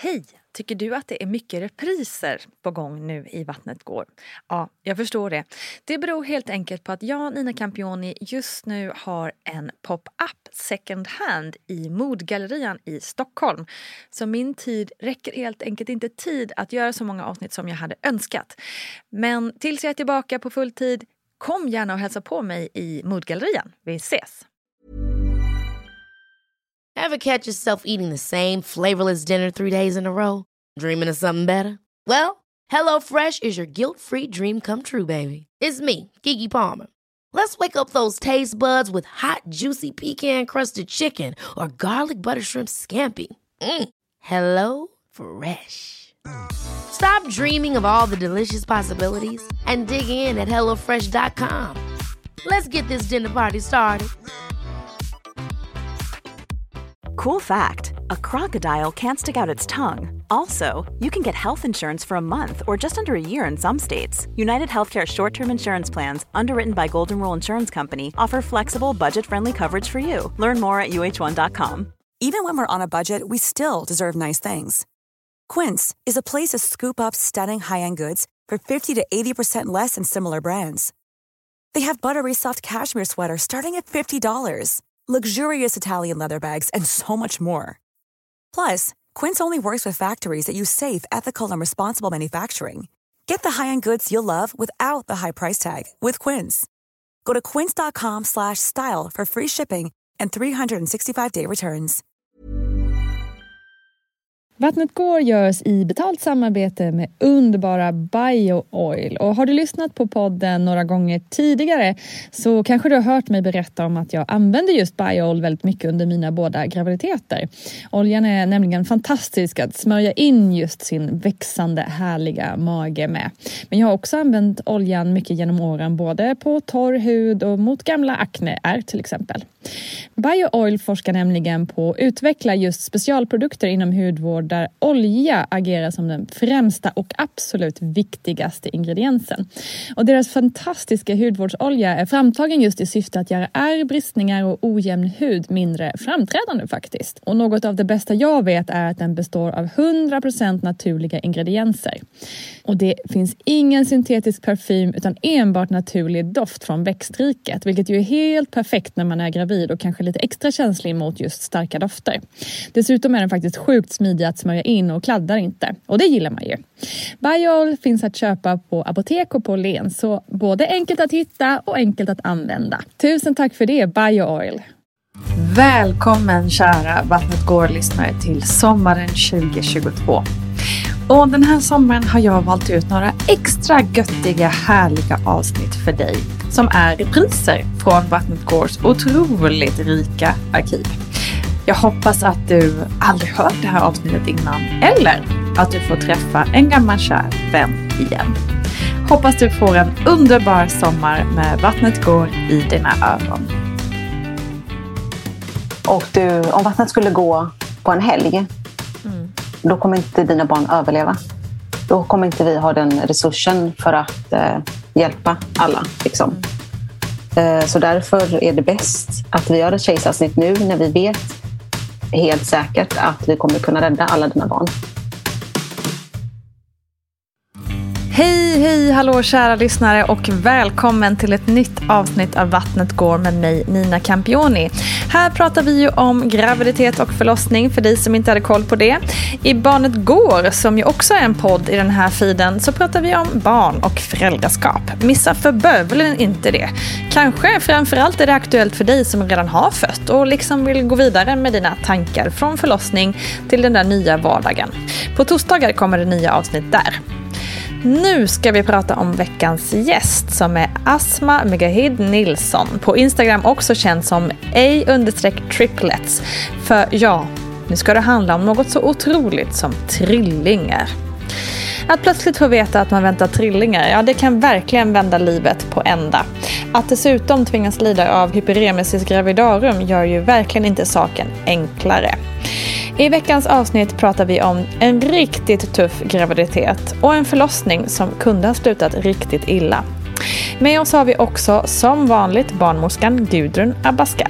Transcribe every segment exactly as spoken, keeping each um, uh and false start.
Hej! Tycker du att det är mycket repriser på gång nu i Vattnet går? Ja, jag förstår det. Det beror helt enkelt på att jag, Nina Campioni, just nu har en pop-up second hand i Modgallerian i Stockholm. Så min tid räcker helt enkelt inte tid att göra så många avsnitt som jag hade önskat. Men tills jag är tillbaka på full tid, kom gärna och hälsa på mig i Modgallerian. Vi ses! Ever catch yourself eating the same flavorless dinner three days in a row? Dreaming of something better? Well, HelloFresh is your guilt-free dream come true, baby. It's me, Keke Palmer. Let's wake up those taste buds with hot, juicy pecan-crusted chicken or garlic butter shrimp scampi. Mm. Hello Fresh. Stop dreaming of all the delicious possibilities and dig in at hello fresh dot com. Let's get this dinner party started. Cool fact, a crocodile can't stick out its tongue. Also, you can get health insurance for a month or just under a year in some states. United Healthcare short-term insurance plans, underwritten by Golden Rule Insurance Company, offer flexible, budget-friendly coverage for you. Learn more at U H one dot com. Even when we're on a budget, we still deserve nice things. Quince is a place to scoop up stunning high-end goods for fifty to eighty percent less than similar brands. They have buttery soft cashmere sweaters starting at fifty dollars. Luxurious Italian leather bags, and so much more. Plus, Quince only works with factories that use safe, ethical, and responsible manufacturing. Get the high-end goods you'll love without the high price tag with Quince. Go to quince dot com slash style for free shipping and three sixty-five day returns. Vattnet går görs i betalt samarbete med underbara BioOil. Och har du lyssnat på podden några gånger tidigare så kanske du har hört mig berätta om att jag använder just BioOil väldigt mycket under mina båda graviditeter. Oljan är nämligen fantastisk att smörja in just sin växande härliga mage med. Men jag har också använt oljan mycket genom åren både på torr hud och mot gamla akneär till exempel. BioOil forskar nämligen på att utveckla just specialprodukter inom hudvård där olja agerar som den främsta och absolut viktigaste ingrediensen. Och deras fantastiska hudvårdsolja är framtagen just i syfte att göra ärr, bristningar och ojämn hud mindre framträdande faktiskt. Och något av det bästa jag vet är att den består av hundra procent naturliga ingredienser. Och det finns ingen syntetisk parfym utan enbart naturlig doft från växtriket, vilket ju är helt perfekt när man är gravid och kanske lite extra känslig mot just starka dofter. Dessutom är den faktiskt sjukt smidig att smörja in och kladdar inte. Och det gillar man ju. BioOil finns att köpa på apotek och på Len, så både enkelt att hitta och enkelt att använda. Tusen tack för det, BioOil! Välkommen kära Vattnet går-lyssnare till sommaren tjugo tjugotvå. Och den här sommaren har jag valt ut några extra göttiga, härliga avsnitt för dig som är repriser från Vattnet Gårs otroligt rika arkiv. Jag hoppas att du aldrig hört det här avsnittet innan eller att du får träffa en gammal kär vän igen. Hoppas du får en underbar sommar med Vattnet går i dina öron. Och du, om vattnet skulle gå på en helg, mm. då kommer inte dina barn överleva. Då kommer inte vi ha den resursen för att eh, hjälpa alla. Liksom. Mm. Eh, så därför är det bäst att vi gör ett kejsarsnitt nu när vi vet helt säkert att vi kommer kunna rädda alla dina barn. Hej, hej, hallå kära lyssnare och välkommen till ett nytt avsnitt av Vattnet går med mig, Nina Campioni. Här pratar vi ju om graviditet och förlossning för dig som inte hade koll på det. I Barnet går, som ju också är en podd i den här feeden, så pratar vi om barn och föräldraskap. Missa för bövelen inte det. Kanske framförallt är det aktuellt för dig som redan har fött och liksom vill gå vidare med dina tankar från förlossning till den där nya vardagen. På torsdagar kommer det nya avsnitt där. Nu ska vi prata om veckans gäst som är Asma Megahid Nilsson. På Instagram också känd som a triplets. För ja, nu ska det handla om något så otroligt som trillingar. Att plötsligt få veta att man väntar trillingar, ja det kan verkligen vända livet på ända. Att dessutom tvingas lida av hyperemesis gravidarum gör ju verkligen inte saken enklare. I veckans avsnitt pratar vi om en riktigt tuff graviditet och en förlossning som kunde ha slutat riktigt illa. Med oss har vi också som vanligt barnmorskan Gudrun Abascal.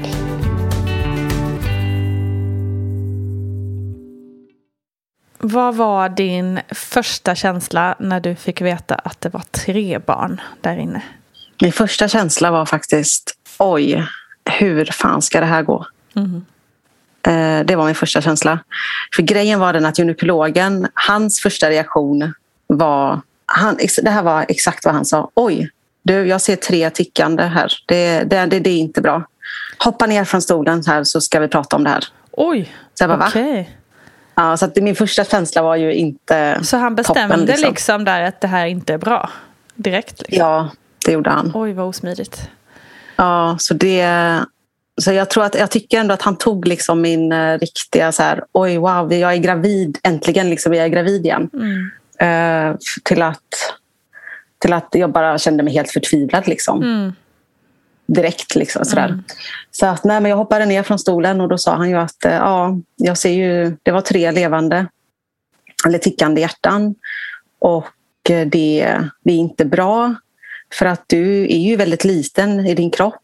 Vad var din första känsla när du fick veta att det var tre barn där inne? Min första känsla var faktiskt, oj, hur fan ska det här gå? Mm. Eh, det var min första känsla. För grejen var den att gynekologen, hans första reaktion var, han, det här var exakt vad han sa. Oj, du, jag ser tre tickande här. Det, det, det, det är inte bra. Hoppa ner från stolen här så ska vi prata om det här. Oj, okej. Okay. Ja, så att min första känsla var ju inte Så han bestämde toppen, liksom. liksom där att det här inte är bra? Direkt liksom. Ja, det gjorde han. Oj, vad osmidigt. Ja, så det... Så jag tror att jag tycker ändå att han tog liksom min uh, riktiga så här, oj wow, jag är gravid, äntligen liksom, jag är gravid igen. Mm. Uh, till, att, till att jag bara kände mig helt förtvivlad liksom. Mm. Direkt liksom sådär. Mm. Så att nej, men jag hoppade ner från stolen och då sa han ju att uh, ja, jag ser ju, det var tre levande eller tickande hjärtan och det, det är inte bra för att du är ju väldigt liten i din kropp.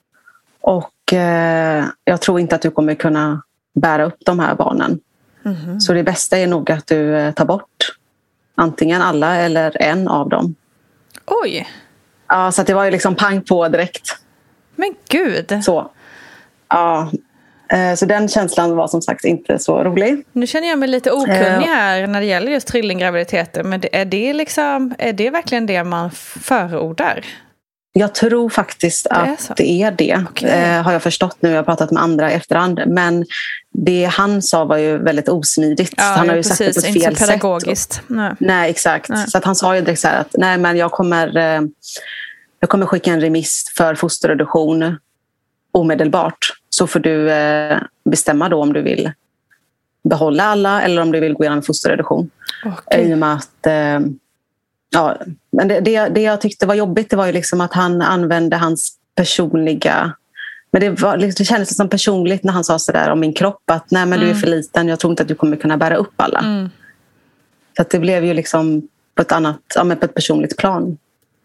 Och eh, jag tror inte att du kommer kunna bära upp de här barnen. Mm-hmm. Så det bästa är nog att du eh, tar bort antingen alla eller en av dem. Oj! Ja, så att det var ju liksom pang på direkt. Men gud! Så, ja, eh, så den känslan var som sagt inte så rolig. Nu känner jag mig lite okunnig här när det gäller just trillinggraviditeter. Men är det, liksom, är det verkligen det man förordar? Jag tror faktiskt att det är, det, är det. Okay. Eh, har jag förstått nu. Jag har pratat med andra i efterhand. Men det han sa var ju väldigt osmidigt. Ja, han har ju precis. sagt det på ett inte fel så pedagogiskt. sätt. Nej. Nej, exakt. Nej. Så att han sa ju direkt så här att nej, men jag kommer, eh, jag kommer skicka en remiss för fosterreduktion omedelbart. Så får du eh, bestämma då om du vill behålla alla eller om du vill gå igenom fosterreduktion. Okay. I och med att... Eh, Ja, men det, det, det jag tyckte var jobbigt det var ju liksom att han använde hans personliga... Men det, var, det kändes som personligt när han sa sådär om min kropp att nej men mm. du är för liten, jag tror inte att du kommer kunna bära upp alla. Mm. Så att det blev ju liksom på ett annat, ja, men på ett personligt plan.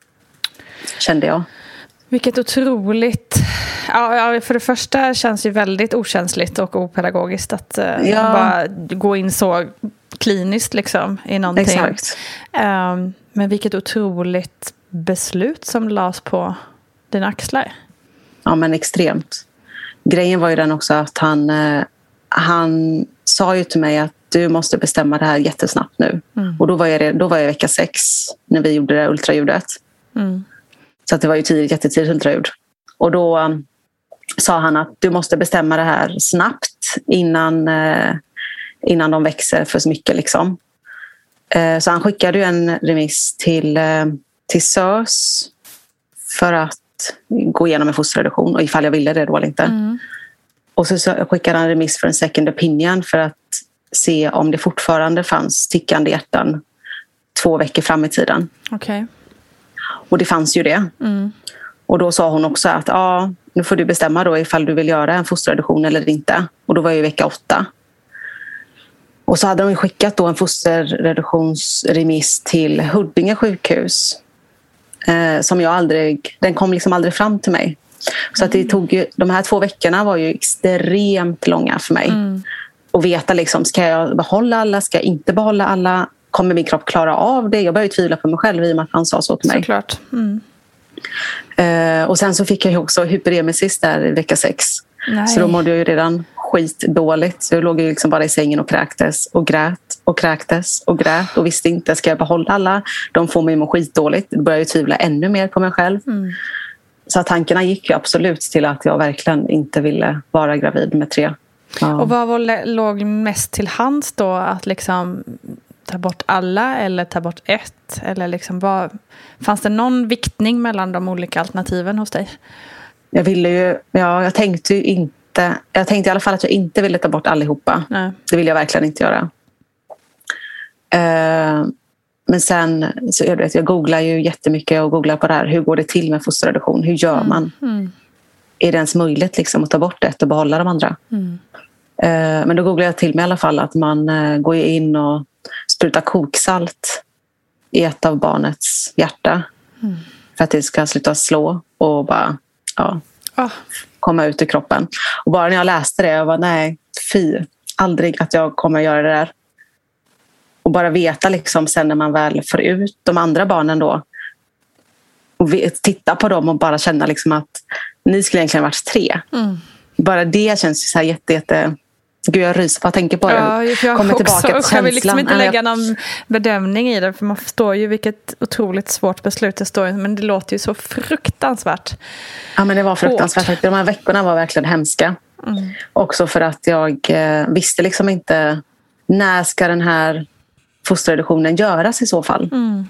Kände jag. Vilket otroligt... Ja, för det första känns ju väldigt okänsligt och opedagogiskt att ja. bara gå in så kliniskt liksom i någonting. Exakt. Um, men vilket otroligt beslut som lades på dina axlar. Ja, men extremt. Grejen var ju den också att han, han sa ju till mig att du måste bestämma det här jättesnabbt nu. Mm. Och då var, jag, då var jag vecka sex när vi gjorde det ultraljudet. Mm. Så att det var ju tidigt, jättetidigt ultraljud. Och då um, sa han att du måste bestämma det här snabbt innan, uh, innan de växer för så mycket. Liksom. Uh, så han skickade ju en remiss till, uh, till S Ö S för att gå igenom en fosterreduktion och ifall jag ville det då eller inte. Mm. Och så, så skickade han en remiss för en second opinion för att se om det fortfarande fanns tickande hjärtan två veckor fram i tiden. Okej. Okay. Och det fanns ju det. Mm. Och då sa hon också att ja, nu får du bestämma då ifall du vill göra en fosterreduktion eller inte. Och då var jag i vecka åtta. Och så hade de skickat då en fosterreduktionsremiss till Huddinge sjukhus. Eh, som jag aldrig, den kom liksom aldrig fram till mig. Så att det tog ju, de här två veckorna var ju extremt långa för mig. Mm. Och veta liksom, ska jag behålla alla, ska jag inte behålla alla? Kommer min kropp klara av det? Jag började tvivla på mig själv i och med att han sa så till mig. Såklart. Mm. Uh, och sen så fick jag ju också hyperemesis där i vecka sex. Nej. Så då mådde jag ju redan skitdåligt. Så jag låg ju liksom bara i sängen och kräktes och grät och kräktes och grät och visste inte, ska jag behålla alla? De får mig må skitdåligt. Då började jag tvivla ännu mer på mig själv. Mm. Så tankarna gick ju absolut till att jag verkligen inte ville vara gravid med tre. Ja. Och vad var, låg mest till hands då? Att liksom ta bort alla eller ta bort ett? Eller liksom vad, fanns det någon viktning mellan de olika alternativen hos dig? Jag ville ju, ja, jag tänkte ju inte, jag tänkte i alla fall att jag inte ville ta bort allihopa. Nej. Det vill jag verkligen inte göra. Uh, men sen, så jag, vet, jag googlar ju jättemycket och googlar på det här. Hur går det till med fosterreduktion? Hur gör mm. man? Mm. Är det ens möjligt liksom, att ta bort ett och behålla de andra? Mm. Uh, men då googlar jag till mig i alla fall att man uh, går in och sprutar koksalt i ett av barnets hjärta. Mm. För att det ska sluta slå och bara ja, oh. komma ut ur kroppen. Och bara när jag läste det, jag var nej, fy, aldrig att jag kommer göra det där. Och bara veta liksom sen när man väl får ut de andra barnen då. Och titta på dem och bara känna liksom att ni skulle egentligen varit tre. Mm. Bara det känns så här jätte, jätte... Gud, jag ryser bara tänker på det. Ja, jag kommer också. Tillbaka till jag vill liksom inte lägga jag... någon bedömning i det. För man förstår ju vilket otroligt svårt beslut det står. Men det låter ju så fruktansvärt. Ja, men det var fruktansvärt. Hårt. De här veckorna var verkligen hemska. Mm. Också för att jag eh, visste liksom inte när ska den här fosterreduktionen göras i så fall. Mm.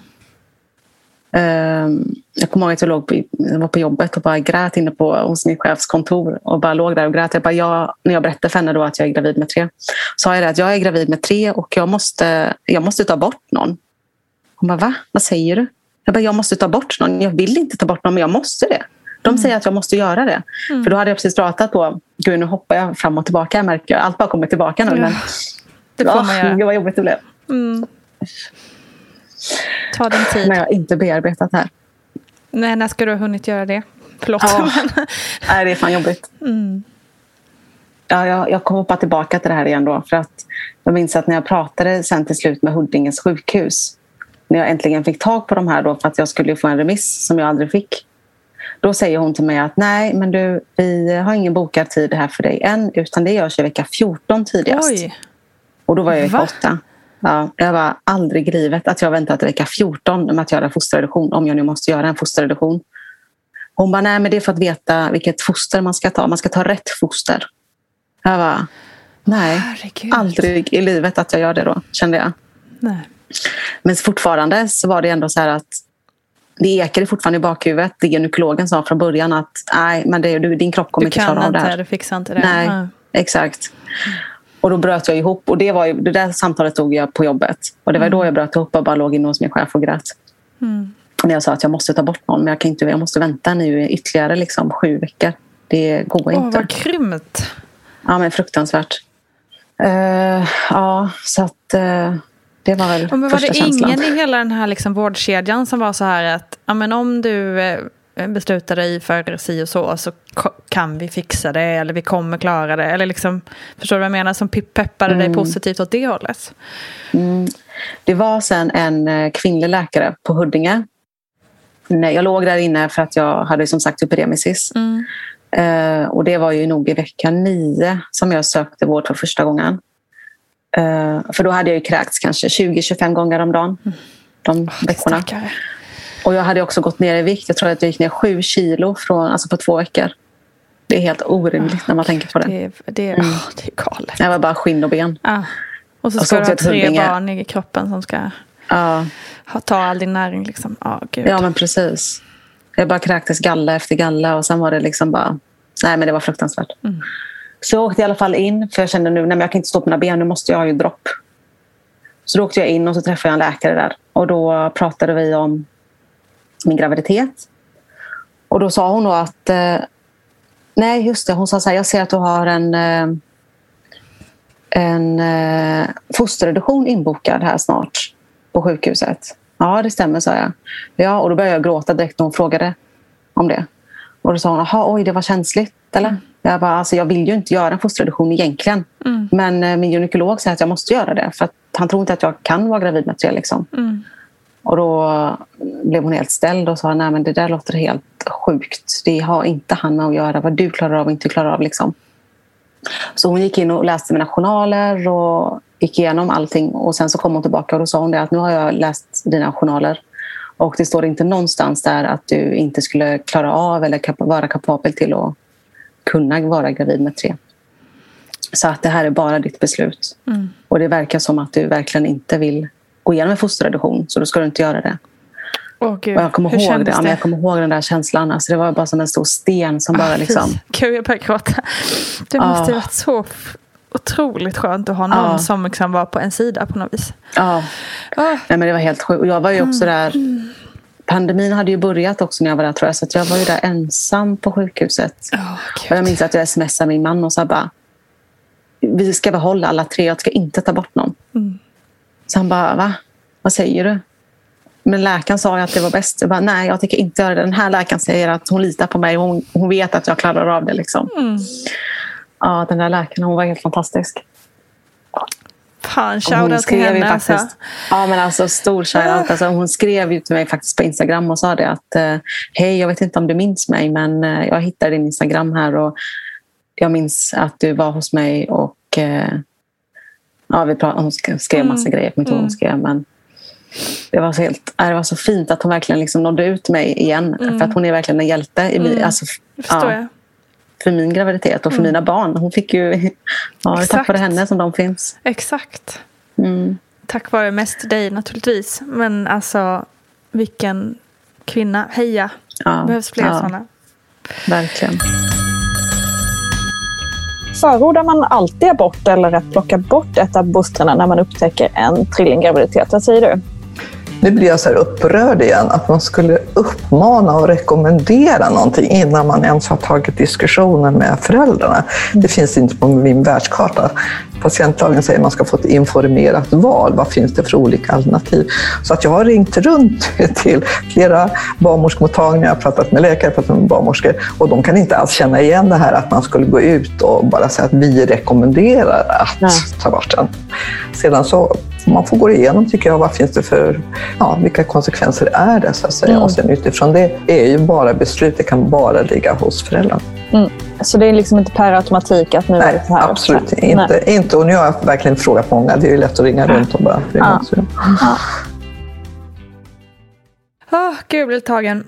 Um, jag kommer ihåg att jag, låg på, jag var på jobbet och bara grät inne på hos min chefs kontor och bara låg där och grät. Jag bara, jag, när jag berättade för henne då att jag är gravid med tre, sa jag det att jag är gravid med tre och jag måste, jag måste ta bort någon. Hon bara, va? Vad säger du? Jag bara, jag måste ta bort någon. Jag vill inte ta bort någon, men jag måste det. De mm. säger att jag måste göra det. Mm. För då hade jag precis pratat på, gud nu hoppar jag fram och tillbaka, jag märker jag. Allt bara kommer tillbaka nu. Ja. Men, det får man göra. Det var jobbigt det blev. Mm. Ta din tid. Men jag har inte bearbetat här. Nej, när ska du ha hunnit göra det? Förlåt. Ja. Nej, det är fan jobbigt. Mm. Ja, jag, jag kommer hoppa tillbaka till det här igen då. För att jag minns att när jag pratade sen till slut med Huddinges sjukhus. När jag äntligen fick tag på de här då för att jag skulle få en remiss som jag aldrig fick. Då säger hon till mig att nej, men du, vi har ingen bokad tid här för dig än. Utan det görs i vecka fjorton tidigast. Oj. Och då var jag i vecka åtta. Ja, jag var aldrig givet att jag väntat till vecka fjorton med att göra en fosterreduktion. Om jag nu måste göra en fosterreduktion. Hon bara, nej men det är för att veta vilket foster man ska ta. Man ska ta rätt foster. Jag var nej, herregud. Aldrig i livet att jag gör det då, kände jag. Nej. Men fortfarande så var det ändå så här att det ekade fortfarande i bakhuvudet. Det gynekologen sa från början att nej, men det, du, din kropp kommer inte klara av det här. Du fixar inte det. Nej, mm. exakt. Och då bröt jag ihop. Och det, var ju, det där samtalet tog jag på jobbet. Och det var mm. då jag bröt ihop och bara låg in hos min chef och grät. Mm. När jag sa att jag måste ta bort någon. Men jag, kan inte, jag måste vänta nu ytterligare liksom, sju veckor. Det går Åh, inte. Åh, vad grymt. Ja, men fruktansvärt. Uh, ja, så att... Uh, det var väl men första var det känslan. Ingen i hela den här liksom vårdkedjan som var så här att ja, men om du eh, beslutar dig för si och så så kan vi fixa det eller vi kommer klara det eller liksom, förstår du vad jag menar, som peppade mm. dig positivt åt det hållet? Mm. Det var sen en kvinnlig läkare på Huddinge. Nej, jag låg där inne för att jag hade som sagt epidemesis. Mm. Uh, och det var ju nog i vecka nio som jag sökte vård för första gången. Uh, för då hade jag ju kräkts kanske tjugo till tjugofem gånger om dagen. Mm. De oh, veckorna. Och jag hade också gått ner i vikt. Jag tror att jag gick ner sju kilo från, alltså på två veckor. Det är helt orimligt oh, när man tänker på det. Det, det, mm. oh, det är galet. Jag var bara skinn och ben. Ah. Och så ska och så du ha tre Huddinge. Barn i kroppen som ska ah. ha, ta all din näring. Liksom. Oh, Gud. Ja, men precis. Jag bara kräktes galla efter galla. Och sen var det liksom bara... Nej, men det var fruktansvärt. Mm. Så jag åkte i alla fall in. För jag kände nu, nej men jag kan inte stå på mina ben. Nu måste jag ha ju dropp. Så då åkte jag in och så träffade jag en läkare där. Och då pratade vi om min graviditet. Och då sa hon då att... Eh, nej, just det. Hon sa så här, jag ser att du har en... Eh, en eh, fosterreduktion inbokad här snart på sjukhuset. Ja, det stämmer, sa jag. Ja, och då började jag gråta direkt när hon frågade om det. Och då sa hon, jaha, oj, det var känsligt, eller? Mm. Jag bara, alltså jag vill ju inte göra en fosterreduktion egentligen. Mm. Men eh, min gynekolog säger att jag måste göra det. För att han tror inte att jag kan vara gravid med tre, liksom. Mm. Och då blev hon helt ställd och sa, nej men det där låter helt sjukt. Det har inte han med att göra vad du klarar av och inte klarar av, liksom. Så hon gick in och läste mina journaler och gick igenom allting. Och sen så kom hon tillbaka och då sa hon det att nu har jag läst dina journaler. Och det står inte någonstans där att du inte skulle klara av eller kap- vara kapabel till att kunna vara gravid med tre. Så att det här är bara ditt beslut. Mm. Och det verkar som att du verkligen inte vill gå igenom en fosterreduktion. Så då ska du inte göra det. Åh Gud, och jag kommer hur ihåg det. det? Ja, men jag kommer ihåg den där känslan. Alltså det var bara som en stor sten som bara liksom... Gud, jag börjar gråta. Det måste ju ha varit så otroligt skönt att ha någon ah. som liksom var på en sida på något vis. Ja, ah. ah. Nej, men det var helt sjukt. Och jag var ju också mm. där... Pandemin hade ju börjat också när jag var där, tror jag. Så att jag var ju där ensam på sjukhuset. Oh, och jag minns att jag smsade min man och sa bara... Vi ska behålla alla tre. Jag ska inte ta bort någon. Mm. Så han bara, va? Vad säger du? Men läkaren sa ju att det var bäst. Jag bara, nej, jag tycker inte göra det. Den här läkaren säger att hon litar på mig. Hon, hon vet att jag klarar av det, liksom. Mm. Ja, den där läkaren, hon var helt fantastisk. Fan, shoutout till henne faktiskt, alltså. Ja, men alltså stor shoutout. Alltså, hon skrev ju till mig faktiskt på Instagram och sa det att uh, hej, jag vet inte om du minns mig, men uh, jag hittade din Instagram här och jag minns att du var hos mig och uh, ja, vi pratade, hon skrev massa mm. grejer på mitt mm. hon skrev, men det var så helt, det var så fint att hon verkligen liksom nådde ut mig igen, mm. för att hon är verkligen en hjälte i mm. alltså, förstår ja, jag. För min graviditet och för mm. mina barn. Hon fick ju, ja, tack vare henne som de finns. Exakt. Mm. Tack vare mest dig naturligtvis. Men alltså, vilken kvinna. Heja. Ja. Det behövs fler ja. sådana. Verkligen. Förordar man alltid abort eller att plocka bort ett av bostren när man upptäcker en trillinggraviditet? Vad säger du? Nu blir jag så här upprörd igen att man skulle uppmana och rekommendera någonting innan man ens har tagit diskussionen med föräldrarna. Det finns inte på min världskarta. Patientlagen säger att man ska få ett informerat val. Vad finns det för olika alternativ? Så att jag har ringt runt till flera barnmorskemottagningar, pratat med läkare, pratat med barnmorskor, och de kan inte alls känna igen det här att man skulle gå ut och bara säga att vi rekommenderar att Nej. ta bort den. Sedan så man får gå igenom, tycker jag, vad finns det för, ja, vilka konsekvenser är det, så att säga. Mm. Och sen utifrån det är ju bara beslut, det kan bara ligga hos föräldrarna. Mm. Så det är liksom inte per automatik att nu Nej, är det så här? absolut inte, Nej. inte. Och nu har jag verkligen frågat många, det är ju lätt att ringa ja. runt och bara ringa. Ja. Ja. Åh, gud, jag blev tagen.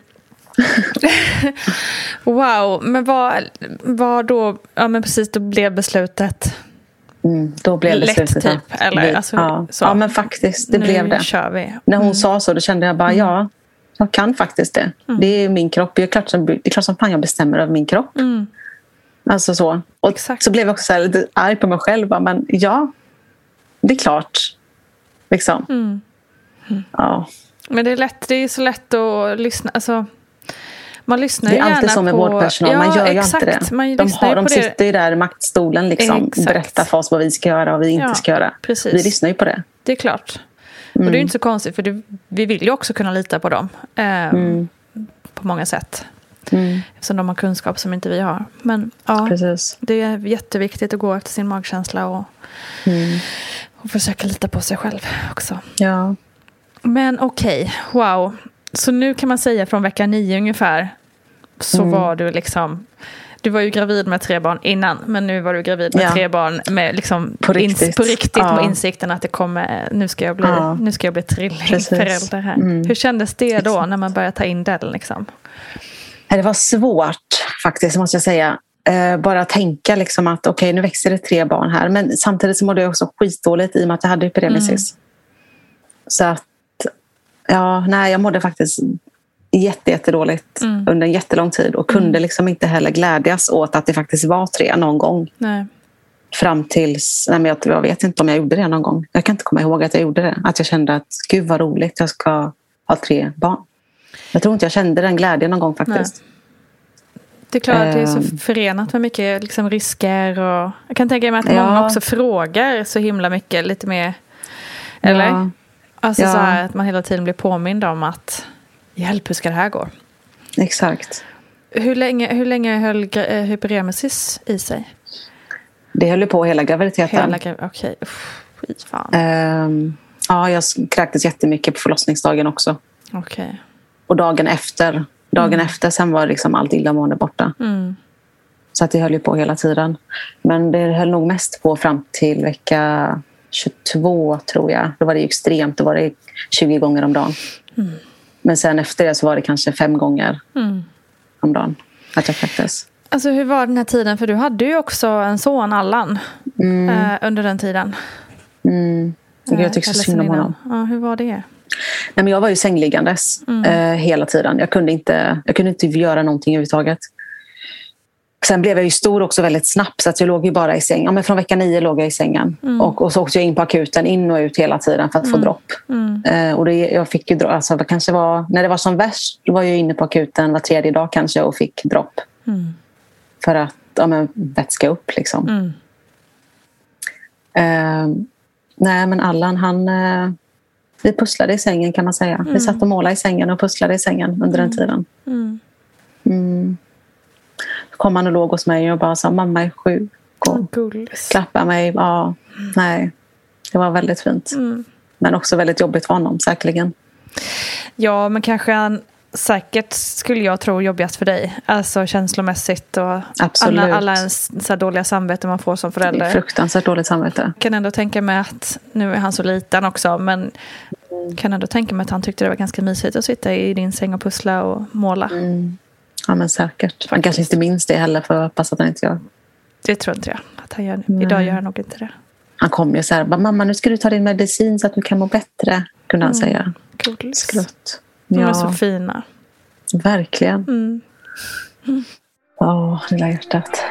Wow, men vad, vad då, ja men precis, då blev beslutet Mm, då blev det lätt slutet, typ, eller? vi, Alltså, ja. så. ja, men faktiskt, det Nu blev det. Kör vi. När hon mm. sa så, då kände jag bara, ja, jag kan faktiskt det. Mm. Det är min kropp, det är klart som, det är klart som fan jag bestämmer över min kropp. Mm. Alltså så. Och Exakt. så blev jag också så här lite arg på mig själv, bara, men ja, det är klart. Liksom. Mm. Mm. Ja. Men det är lätt, det är så lätt att lyssna, alltså man lyssnar det är alltid gärna så med på... vårdpersonal, ja, man gör ju exakt. alltid det. Man de har, de på sitter det. ju där i maktstolen liksom, Exakt. berättar för oss vad vi ska göra och vi inte ja, ska göra. Precis. Vi lyssnar ju på det. Det är klart. Mm. Och det är ju inte så konstigt, för det, vi vill ju också kunna lita på dem. Eh, mm. På många sätt. Mm. Eftersom de har kunskap som inte vi har. Men ja, Precis. det är jätteviktigt att gå efter sin magkänsla och, mm. och försöka lita på sig själv också. Ja. Men okej, okay, wow. Så nu kan man säga från vecka nio ungefär så mm. var du liksom, du var ju gravid med tre barn innan, men nu var du gravid med ja. tre barn med liksom på riktigt, ins- på riktigt ja. med insikten att det kommer, nu ska jag bli, ja. nu ska jag bli trillingförälder här. Mm. Hur kändes det då när man började ta in den liksom? Det var svårt faktiskt, måste jag säga. Uh, bara tänka liksom att okej, okay, nu växer det tre barn här, men samtidigt så mådde jag också skitdåligt i och med att jag hade hyperemesis. Mm. Så att ja, nej, jag mådde faktiskt jätte, jättedåligt mm. under en jättelång tid och kunde mm. liksom inte heller glädjas åt att det faktiskt var tre någon gång. Nej. Fram tills, nej men jag, jag vet inte om jag gjorde det någon gång. Jag kan inte komma ihåg att jag gjorde det. Att jag kände att gud vad roligt, jag ska ha tre barn. Jag tror inte jag kände den glädjen någon gång faktiskt. Nej. Det är klart att det är så förenat med mycket liksom, risker och jag kan tänka mig att ja. många också frågar så himla mycket, lite mer, eller? Ja. Alltså ja. så här att man hela tiden blir påmind om att hjälp, hur ska det här gå? Exakt. Hur länge, hur länge höll gra- hyperemesis i sig? Det höll på hela graviditeten. Hela grav- Okej, okay. Skit fan. Um, ja, jag kräktes jättemycket på förlossningsdagen också. Okej. Okay. Och dagen efter, dagen mm. efter sen var liksom allt illamående borta. Mm. Så att det höll ju på hela tiden. Men det höll nog mest på fram till vecka tjugotvå tror jag. Då var det ju extremt, då var det tjugo gånger om dagen. Mm. Men sen efter det så var det kanske fem gånger mm. om dagen att jag kräktes. Alltså hur var den här tiden? För du hade ju också en son, Allan, mm. eh, under den tiden. Mm. Jag tycker så synd om honom. Ja, hur var det? Nej, men jag var ju sängliggandes mm. eh, hela tiden. Jag kunde, inte, jag kunde inte göra någonting överhuvudtaget. Sen blev jag ju stor också väldigt snabbt så att jag låg ju bara i säng. Ja, men från vecka nio låg jag i sängen. Mm. Och, och så åkte jag in på akuten, in och ut hela tiden för att mm. få dropp. Mm. Eh, och det, jag fick ju dropp, alltså det kanske var, när det var som värst då var jag inne på akuten var tredje dag kanske och fick dropp. Mm. För att ja, men, vätska upp liksom. Mm. Eh, nej men Allan han... Eh, vi pusslade i sängen kan man säga. Mm. Vi satt och målade i sängen och pusslade i sängen under mm. den tiden. Mm. Mm. Kom han och låg hos mig och bara sa mamma är sjuk och oh, klappade mig. Ja, nej. Det var väldigt fint. Mm. Men också väldigt jobbigt för honom, säkerligen. Ja, men kanske han säkert skulle jag tro jobbigast för dig. Alltså känslomässigt och Absolut. alla, alla ens så här dåliga samvete man får som förälder. Det är fruktansvärt dåligt samvete. Jag kan ändå tänka mig att, nu är han så liten också, men mm. kan ändå tänka mig att han tyckte det var ganska mysigt att sitta i din säng och pussla och måla. Mm. Ja, men säkert. Faktiskt. Han kanske inte minns det heller, för att passa att han inte gör. Det tror inte jag att han gör. Mm. Idag gör han nog inte det. Han kom ju så här, mamma, nu ska du ta din medicin så att du kan må bättre, kunde han mm. säga. Cool. Skrutt. De ja. är så fina. Verkligen. Mm. Mm. Åh, lilla hjärtat.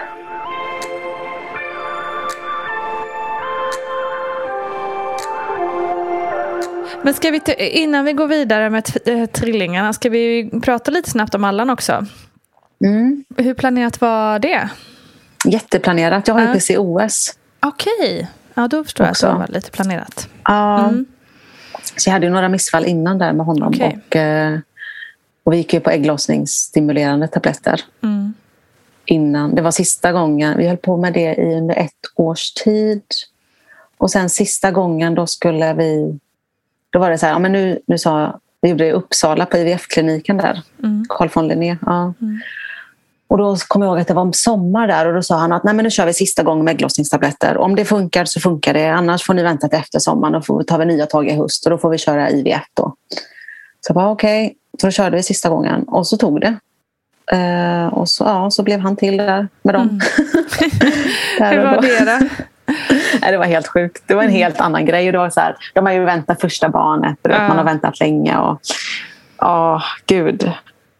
Men ska vi t- innan vi går vidare med t- trillingarna, ska vi prata lite snabbt om Allan också? Mm. Hur planerat var det? Jätteplanerat. Jag har ju ja. P C O S. Okej. Okay. Ja, då förstår också. Jag att det var lite planerat. Ja. Mm. Så jag hade ju några missfall innan där med honom. Okay. Och, och vi gick ju på ägglossningsstimulerande tabletter. Mm. Innan. Det var sista gången. Vi höll på med det i under ett års tid. Och sen sista gången då skulle vi... Då var det så här, ja, men nu, nu sa vi gjorde det i Uppsala på I V F-kliniken där. Mm. Carl von Linné. Ja. Mm. Och då kom jag ihåg att det var sommar där. Och då sa han att nej, men nu kör vi sista gången med ägglossningstabletter. Om det funkar så funkar det. Annars får ni vänta till efter sommaren. Då får vi ta vi nya tag i höst. Och då får vi köra I V F då. Så jag bara okej. Okay. Så då körde vi sista gången. Och så tog det. Uh, och så, ja, så blev han till där med dem. Mm. där Hur var det då? Nej, det var helt sjukt. Det var en helt annan grej. Och det var så här, de har ju väntat första barnet. Och ja. Man har väntat länge. Och, åh, gud.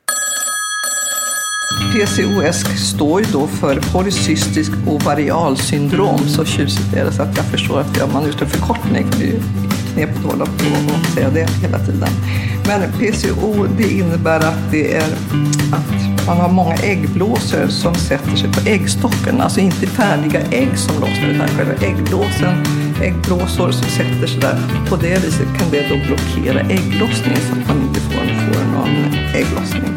P C O S står ju då för polycystisk ovarialsyndrom. Så tjusigt är det, så att jag förstår att jag, man är ute en förkortning. Det är ju knepigt att hålla på och säga det hela tiden. Men P C O, det innebär att det är att man har många äggblåsor som sätter sig på äggstocken. Alltså inte färdiga ägg som lossnar, utan själva äggblåsen. Äggblåsor som sätter sig där. På det viset kan det då blockera ägglossningen så att man inte får, får någon ägglossning.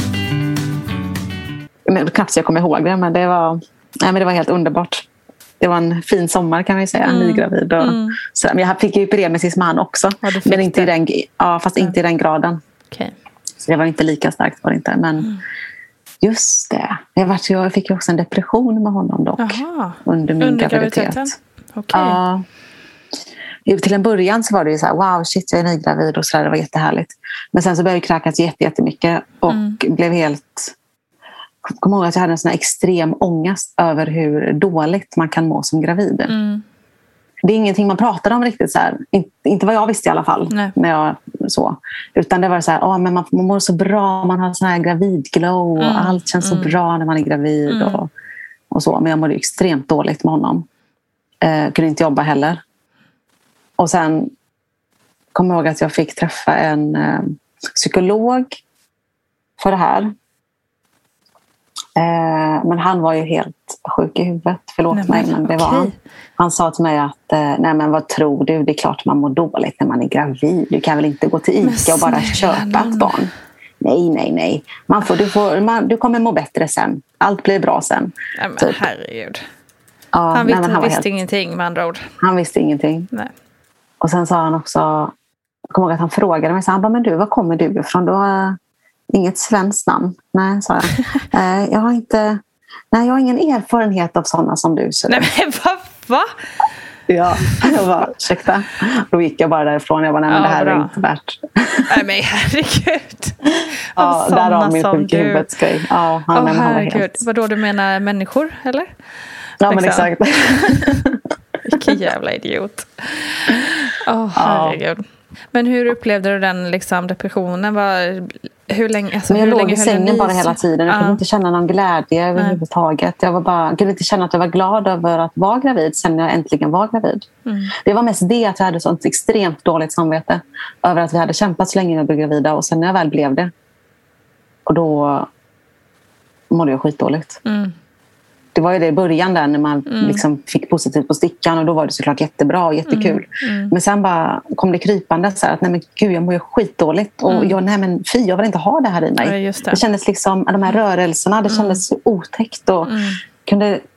Men knappt jag kommer ihåg det, men det var, nej, men det var helt underbart. Det var en fin sommar kan man säga, mm. nygravid. Och, mm. så, men jag fick ju epidemis med han också, ja, men inte i den, ja, fast mm. inte i den graden. Okay. Så det var inte lika starkt, var det inte. Men mm. just det, jag, var, jag fick ju också en depression med honom dock. Aha. Under min under graviditet. Okay. Ja. Till en början så var det ju så här, wow, shit, jag är nygravid och så där, det var jättehärligt. Men sen så började jag kräkas jätte, jättemycket och mm. blev helt... Jag kommer ihåg att jag hade en sån här extrem ångest över hur dåligt man kan må som gravid. Mm. Det är ingenting man pratar om riktigt så här. Inte, inte vad jag visste i alla fall. Nej. När jag så. Utan det var så här, oh, men man, man mår så bra, man har sån här gravidglow och mm. allt känns mm. så bra när man är gravid mm. och, och så. Men jag mådde extremt dåligt med honom. Eh, kunde inte jobba heller. Och sen kommer jag ihåg att jag fick träffa en eh, psykolog för det här. Men han var ju helt sjuk i huvudet, förlåt nej, mig, men det okay. var han. Han sa till mig att, nej men vad tror du, det är klart man mår dåligt när man är gravid. Du kan väl inte gå till ICA och bara köpa ett barn. Nej, nej, nej. Man får, du, får, man, du kommer må bättre sen. Allt blir bra sen. Nej, men typ. Herregud. Ja, han visste, nej, han visste helt, ingenting med andra ord. Han visste ingenting. Nej. Och sen sa han också, jag kommer ihåg att han frågade mig, så han bara, men du, var kommer du ifrån? Du har inget svenskt namn. Nej, sa jag. eh, jag har inte, nej, jag har ingen erfarenhet av sådana som du. Så nej, men vad? Va? Ja, jag bara, ursäkta. Då gick jag bara därifrån. Jag bara, nej, men ja, det här bra. Är inte värt. Nej, men herregud. Ja, där har min sjuk i huvudet grej. Ja, han, oh, men, han var helt... Vad då du menar människor, eller? Ja, men exakt. Vilken jävla idiot. Åh, oh, herregud. Men hur upplevde du den liksom, depressionen? Var, hur länge, alltså, men jag hur låg länge i sängen bara hela tiden. Jag kunde uh. inte känna någon glädje överhuvudtaget. Jag var bara, jag kunde inte känna att jag var glad över att vara gravid sen jag äntligen var gravid. Mm. Det var mest det att jag hade sånt extremt dåligt samvete över att vi hade kämpat så länge med att bli gravida och sen när jag väl blev det. Och då mådde jag skitdåligt. Mm. Det var ju det i början där när man mm. liksom fick positivt på stickan och då var det såklart jättebra och jättekul. Mm. Mm. Men sen bara kom det krypande så här att nej men gud, jag mår ju skitdåligt och mm. jag, nej men fy, jag vill inte ha det här i mig. Ja, just det. Det kändes liksom, de här rörelserna, det kändes så otäckt och mm. kunde,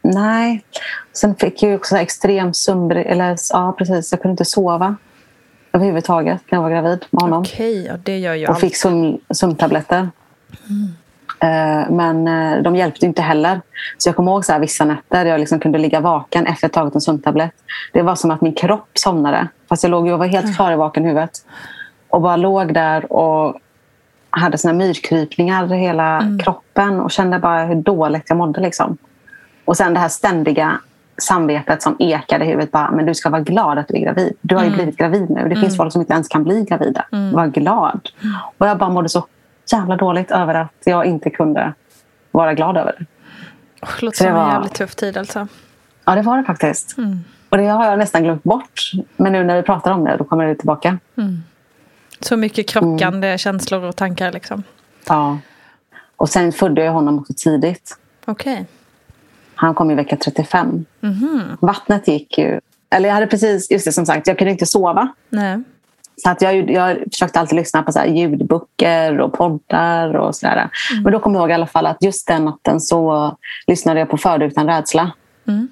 nej. Sen fick jag också extrem sömnbrist. Eller ja, precis. Jag kunde inte sova överhuvudtaget när jag var gravid med honom. Okej, ja, det gör jag. Och fick sömn, sömntabletter. Mm. Uh, men uh, de hjälpte inte heller. Så jag kommer ihåg så här, vissa nätter jag liksom kunde ligga vaken efter att ha tagit en sömntablett. Det var som att min kropp somnade. Fast jag, låg, jag var helt klar i vaken i huvudet. Och bara låg där och hade såna myrkrypningar i hela mm. kroppen. Och kände bara hur dåligt jag mådde liksom. Och sen det här ständiga samvetet som ekade i huvudet. Bara, men du ska vara glad att du är gravid. Du har ju mm. blivit gravid nu. Det mm. finns folk som inte ens kan bli gravida. Mm. Var glad. Mm. Och jag bara mådde så jävla dåligt över att jag inte kunde vara glad över det. Oh, det låter som var... en jävligt tuff tid alltså. Ja, det var det faktiskt. Mm. Och det har jag nästan glömt bort. Men nu när vi pratar om det, då kommer det tillbaka. Mm. Så mycket krockande mm. känslor och tankar liksom. Ja. Och sen födde jag honom också tidigt. Okej. Okay. Han kom i vecka trettiofem. Mm-hmm. Vattnet gick ju... Eller jag hade precis... Just det, som sagt, jag kunde inte sova. Nej. Så att jag, jag försökte alltid lyssna på så här ljudböcker och poddar och sådär. Mm. Men då kom jag ihåg i alla fall att just den natten så lyssnade jag på Född utan rädsla. Mm.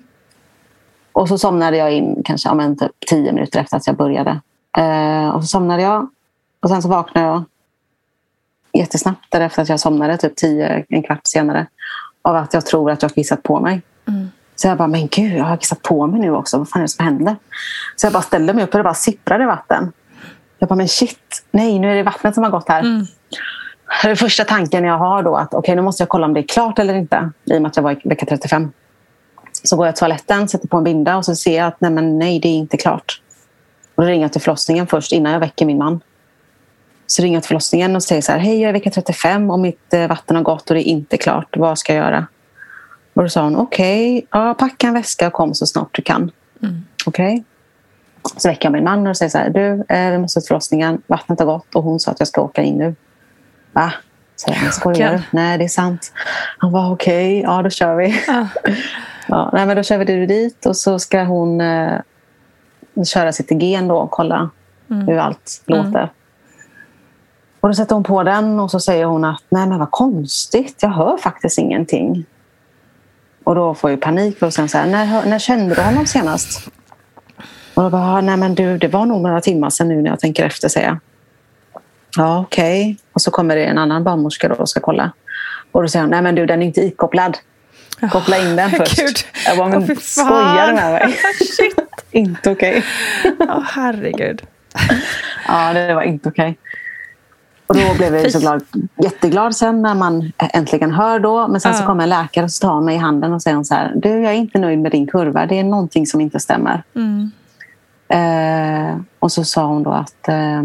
Och så somnade jag in kanske om en typ tio minuter efter att jag började. Eh, och så somnade jag. Och sen så vaknade jag jättesnabbt därefter att jag somnade typ tio, en kvart senare. Av att jag tror att jag har kissat på mig. Mm. Så jag bara, men gud, jag har kissat på mig nu också. Vad fan är det som händer? Så jag bara ställde mig upp och det bara sipprade vatten. Jag bara, men shit, nej, nu är det vattnet som har gått här. Mm. Det är första tanken jag har då att okej, okay, nu måste jag kolla om det är klart eller inte. I och med att jag var i vecka trettiofem. Så går jag till toaletten, sätter på en binda och så ser jag att nej, men nej, det är inte klart. Och då ringer jag till förlossningen först innan jag väcker min man. Så ringer jag till förlossningen och säger så här, hej, jag är i vecka trettiofem och mitt vatten har gått och det är inte klart. Vad ska jag göra? Och då sa hon, okej, okay, ja, packa en väska och kom så snart du kan. Mm. Okej. Okay. Så väcker jag min man och säger så här, du, eh, vi måste till förlossningen, vattnet har gått och hon sa att jag ska åka in nu. Va? Så jag, skojar du? Nej, det är sant. Han var okej, okay, ja då kör vi. Ah. Ja, nej, men då kör vi du dit och så ska hon eh, köra sitt E G då och kolla mm. hur allt låter. Mm. Och då sätter hon på den och så säger hon att nej men vad konstigt, jag hör faktiskt ingenting. Och då får jag panik och sen så här, när, när kände du honom senast? Och då bara, nej men du, det var nog några timmar sedan nu när jag tänker efter, säger jag. Ja, okej. Okay. Och så kommer det en annan barnmorska då och ska kolla. Och då säger hon, nej men du, den är inte ikopplad. Koppla in den först. Gud. Jag bara, men oh, skojar med mig? Shit. Inte okej. Okay. Åh, oh, herregud. Ja, det var inte okej. Okay. Och då blev jag så glad, jätteglad sen när man äntligen hör då. Men sen uh. så kommer en läkare och så tar hon mig i handen och säger så här, du, jag är inte nöjd med din kurva. Det är någonting som inte stämmer. Mm. Eh, och så sa hon då att eh,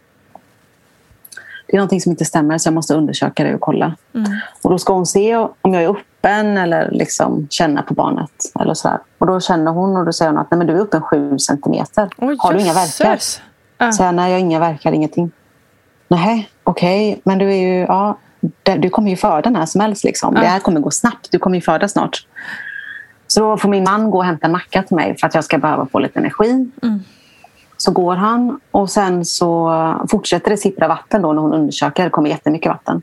det är någonting som inte stämmer så jag måste undersöka det och kolla. Mm. Och då ska hon se om jag är öppen eller liksom känna på barnet. Eller så där. Och då känner hon och då säger hon att nej, men du är öppen sju centimeter. Oj, har du inga verkar? Uh. Så jag, nej, jag har inga verkar, ingenting. Nej, okej, okay. Men du är ju, ja, du kommer ju föda när som helst liksom. Ja. Det här kommer gå snabbt, du kommer ju föda snart. Så då får min man gå och hämta en macka till mig för att jag ska behöva få lite energi. Mm. Så går han och sen så fortsätter det sippra vatten då när hon undersöker. Det kommer jättemycket vatten.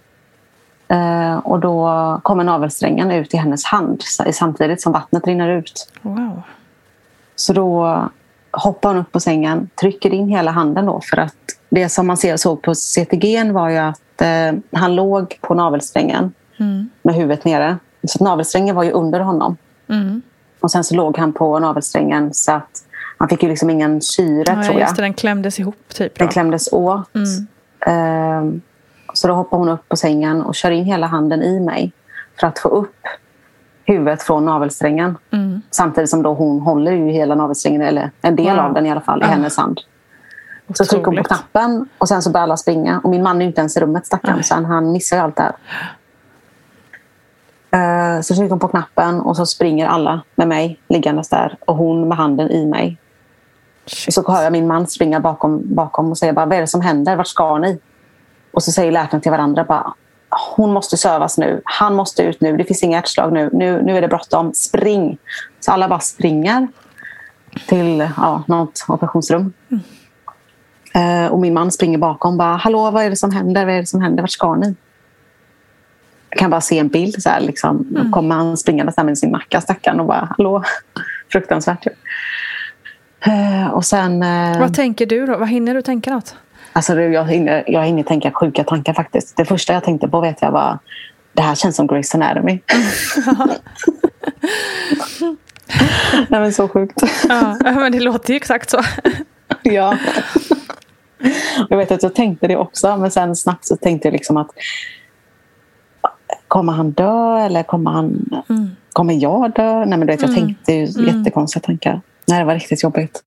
Uh, och då kommer navelsträngen ut i hennes hand samtidigt som vattnet rinner ut. Wow. Så då hoppar hon upp på sängen, trycker in hela handen då för att det som man ser såg på C T G var ju att eh, han låg på navelsträngen mm. med huvudet nere. Så att navelsträngen var ju under honom. Mm. Och sen så låg han på navelsträngen så att han fick ju liksom ingen syre, ja, tror jag. Just det, den klämdes ihop typ. Då. Den klämdes åt. Mm. Eh, så då hoppar hon upp på sängen och kör in hela handen i mig för att få upp huvudet från navelsträngen. Mm. Samtidigt som då hon håller ju hela navelsträngen, eller en del wow. av den i alla fall, i uh. hennes hand. Så trycker hon på knappen och sen så börjar alla springa. Och min man är ju inte ens i rummet, stackaren, uh. så han, han missar ju allt det här. Uh, så trycker hon på knappen och så springer alla med mig liggandes där. Och hon med handen i mig. Shit. Så hör jag min man springa bakom, bakom och säger bara, vad är det som händer? Vart ska ni? Och så säger läkaren till varandra bara, hon måste sövas nu. Han måste ut nu. Det finns inga hjärtslag nu. Nu, nu är det bråttom. Spring. Så alla bara springer till ja, något operationsrum. Mm. Uh, och min man springer bakom. Bara, hallå, vad är det som händer? Vad är det som händer? Vart ska ni? Jag kan bara se en bild så här, liksom. Mm. Då kommer han springande där med sin macka, stackaren, och bara, hallå, fruktansvärt. Uh, och sen... Uh, Vad tänker du då? Vad hinner du tänka något? Alltså, jag hinner, jag hinner tänka sjuka tankar faktiskt. Det första jag tänkte på vet jag var, det här känns som Grey's Anatomy. Nej, men så sjukt. Ja, men det låter ju exakt så. Ja. Jag vet att jag tänkte det också, men sen snabbt så tänkte jag liksom att kommer han dö eller kommer han mm. kommer jag dö? Nej, men du vet, jag mm. tänkte ju mm. jättekonstiga tankar. Nej, det var riktigt jobbigt.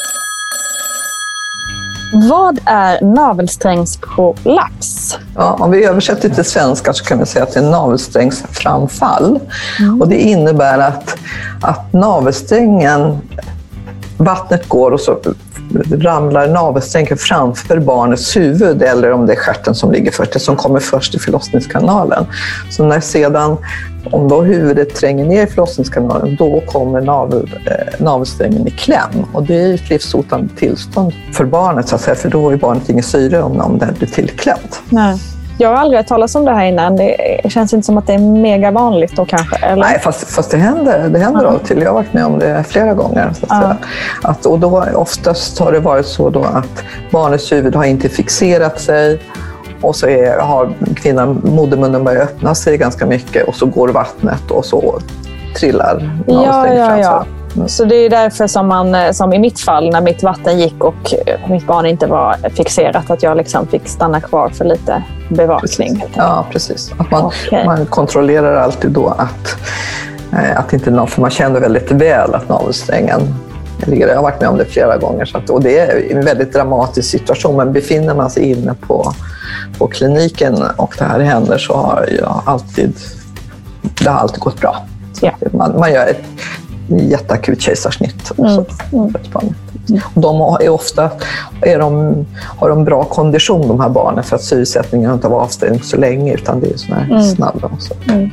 Vad är navelsträngsprolaps? Ja, om vi översätter till svenska så kan vi säga att det är navelsträngsframfall. Mm. Och det innebär att, att navelsträngen, vattnet går och så ramlar navelsträngen framför barnets huvud, eller om det är stjärten som ligger först, det som kommer först i förlossningskanalen. Så när sedan, om då huvudet tränger ner i förlossningskanalen, då kommer navel, eh, navelsträngen i kläm. Och det är ett livshotande tillstånd för barnet, så att säga, för då är barnet ingen syre om, om det blir tillklämt. Nej. Jag har aldrig hört talas om det här innan. Det känns inte som att det är mega vanligt då kanske, eller? Nej, fast, fast det händer, det händer av och till. Jag har varit med om det flera gånger. Så att säga. Att, och då oftast har det varit så då att barnets huvud har inte fixerat sig, och så är, har kvinnan, modermunnen börjar öppna sig ganska mycket, och så går vattnet och så trillar navelsträngen ja, fram. Ja, ja. Så det är därför som, man, som i mitt fall, när mitt vatten gick och mitt barn inte var fixerat, att jag liksom fick stanna kvar för lite bevakning. Precis. Ja, precis. Att man, okay. man kontrollerar alltid då att, att inte, för man känner väldigt väl att navelsträngen ligger. Jag har varit med om det flera gånger. Så att, och det är en väldigt dramatisk situation, men befinner man sig inne på, på kliniken och det här händer, så har jag alltid, det har alltid gått bra. Ja. Man, man gör ett jätteakut kejsarsnitt. Mm. Mm. Och de är ofta är de, har de bra kondition, de här barnen, för att syresättningen inte var avstängd så länge, utan det är sån här mm. snabba. Och så. Mm.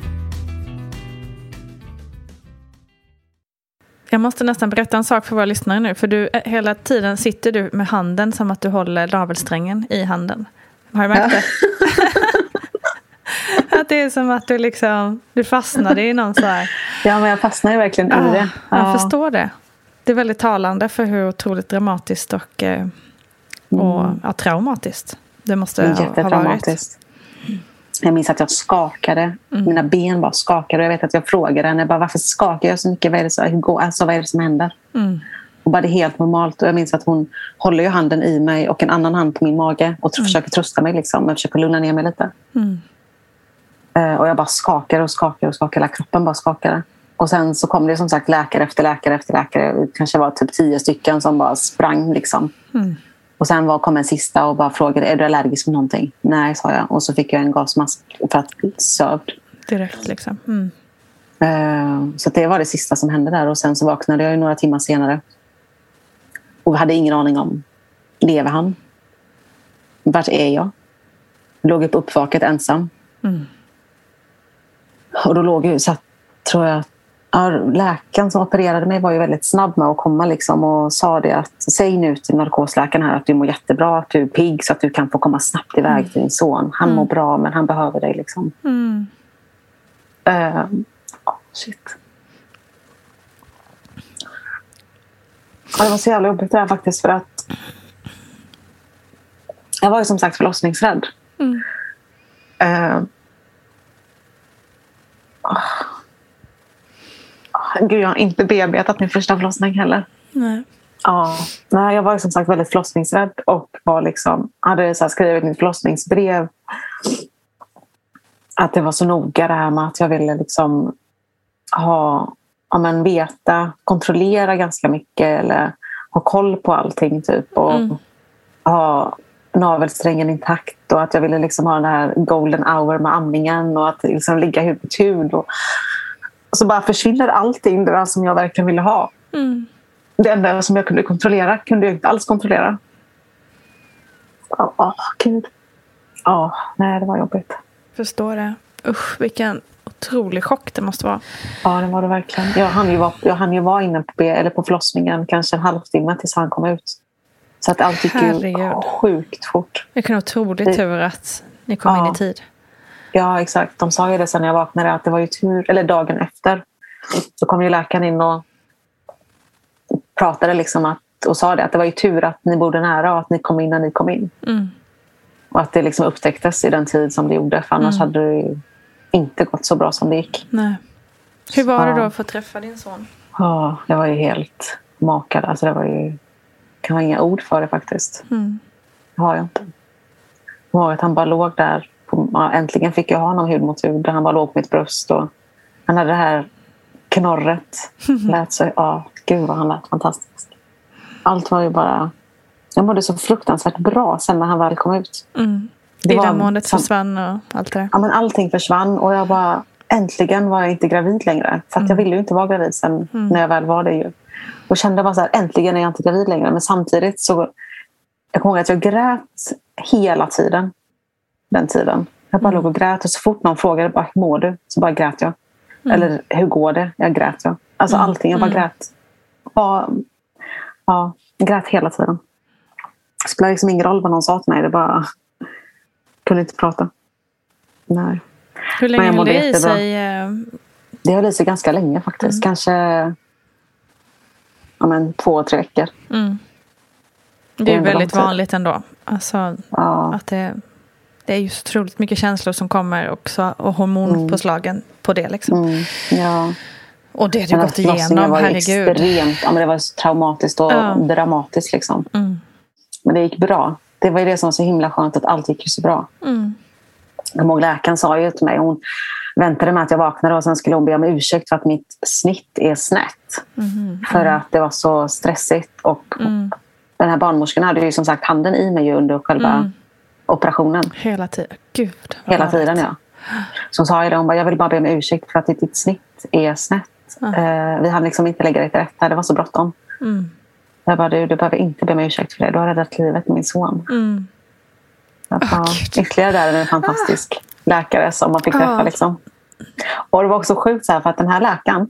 Jag måste nästan berätta en sak för våra lyssnare nu, för du, hela tiden sitter du med handen som att du håller navelsträngen i handen. Har du märkt det? Att det är som att du liksom, du fastnade i någon så här. Ja, men jag fastnar ju verkligen ja, i det. Ja. Jag förstår det. Det är väldigt talande för hur otroligt dramatiskt och, och mm. ja, traumatiskt det måste ha varit. Jag minns att jag skakade. Mm. Mina ben bara skakade. Jag vet att jag frågade henne bara, varför skakar jag så mycket? Vad är det, så, alltså, vad är det som händer? Mm. Och bara det är helt normalt. Och jag minns att hon håller ju handen i mig och en annan hand på min mage och mm. försöker trösta mig liksom. Men försöker lugna ner mig lite. Mm. Uh, och jag bara skakade och skakade och skakade. Hela kroppen bara skakade. Och sen så kom det som sagt läkare efter läkare efter läkare. Det kanske var typ tio stycken som bara sprang liksom. Mm. Och sen var, kom en sista och bara frågade, är du allergisk mot någonting? Nej, sa jag. Och så fick jag en gasmask för att bli sövd. Direkt liksom. Mm. Uh, så det var det sista som hände där. Och sen så vaknade jag ju några timmar senare. Och vi hade ingen aning om, lever han? Vart är jag? jag låg upp uppvaket ensam. Mm. Och då låg jag, så att, tror jag, ja, läkaren som opererade mig var ju väldigt snabb med att komma liksom och sa det att, säg nu till narkosläkaren här att du mår jättebra, att du är pigg så att du kan få komma snabbt iväg mm. till din son. Han mm. mår bra, men han behöver dig liksom. Mm. Uh, oh, shit. Ja, det var så jävla jobbigt det här faktiskt, för att jag var ju som sagt förlossningsrädd. Mm. Uh, oh. Gud, jag har inte bearbetat min första förlossning heller. Nej. Ja, nej, jag var ju som sagt väldigt förlossningsrädd och var liksom, hade så här skrivit mitt förlossningsbrev att det var så noga det här med att jag ville liksom ha, ja, men veta, kontrollera ganska mycket eller ha koll på allting typ och mm. ha navelsträngen intakt och att jag ville liksom ha den här golden hour med amningen och att liksom ligga hud på hud och så bara försvinner allting det där som jag verkligen ville ha. Mm. Det enda som jag kunde kontrollera kunde jag inte alls kontrollera. Åh, oh, gud. Ja, oh, nej, det var jobbigt. Förstår det. Usch, vilken otrolig chock det måste vara. Ja, det var det verkligen. Jag hann ju vara, jag hann ju vara inne på, B, eller på förlossningen kanske en halvtimme tills han kom ut. Så att allt gick ju sjukt fort. Vilken otrolig tur att ni kom ja. in i tid. Ja, exakt. De sa ju det sen när jag vaknade att det var ju tur, eller dagen efter så kom ju läkaren in och pratade liksom att, och sa det att det var ju tur att ni bodde nära och att ni kom in när ni kom in. Mm. Och att det liksom upptäcktes i den tid som det gjorde, för annars mm. hade det ju inte gått så bra som det gick. Nej. Hur var det då att få träffa din son? Ja, jag var ju helt makad. Alltså det var ju, kan ha inga ord för det faktiskt. Mm. Det har jag inte. Jag var att han bara låg där. På, ja, äntligen fick jag ha honom hud mot hud. Han bara låg på mitt bröst och han hade det här knorret. Lät så, ja, gud vad han lät fantastiskt. Allt var ju bara, jag mådde så fruktansvärt bra sen när han väl kom ut. Mm. Illamåendet försvann och allt det där. Ja, men allting försvann och jag bara, äntligen var jag inte gravid längre. För att mm. jag ville ju inte vara gravid sen mm. när jag väl var det ju. Och kände bara så här, äntligen är jag inte gravid längre. Men samtidigt så, jag kommer ihåg att jag grät hela tiden. Den tiden. Jag bara mm. låg och grät och så fort någon frågade bara, hur mår du? Så bara grät jag. Mm. Eller hur går det? Jag grät jag. Alltså mm. allting, jag bara mm. grät. Bara, ja, jag grät hela tiden. Det spelade liksom ingen roll vad någon sa till mig. Det bara, kunde inte prata. Nej. Hur länge höll det i sig? Det höll i sig ganska länge faktiskt. Mm. Kanske ja, men, två, tre veckor. Mm. Det är väldigt vanligt ändå. Alltså, ja. att det, det är ju så otroligt mycket känslor som kommer också, och hormonpåslagen mm. på det. Liksom. Mm. Ja. Och det du gått igenom, var herregud. Extremt, ja, men det var så traumatiskt och ja. dramatiskt. Liksom. Mm. Men det gick bra. Det var ju det som var så himla skönt, att allt gick så bra. Mm. Och läkaren sa ju till mig, hon väntade med att jag vaknade och sen skulle hon be om ursäkt för att mitt snitt är snett. Mm. För att det var så stressigt. Och mm. den här barnmorskan hade ju som sagt handen i mig under själva mm. operationen. Hela tiden. Gud. Hela tiden, ja. Så hon sa ju det, hon bara, jag vill bara be om ursäkt för att ditt snitt är snett. Mm. Uh, vi hann liksom inte lägga det till rätt här, det var så bråttom. Mm. Jag bara, du, du behöver inte be om ursäkt för det. Du har räddat livet med min son. Mm. Att, oh, ja, ytterligare där är en fantastisk ah. läkare som man fick träffa. Ah. Liksom. Och det var också sjukt så här, för att den här läkaren,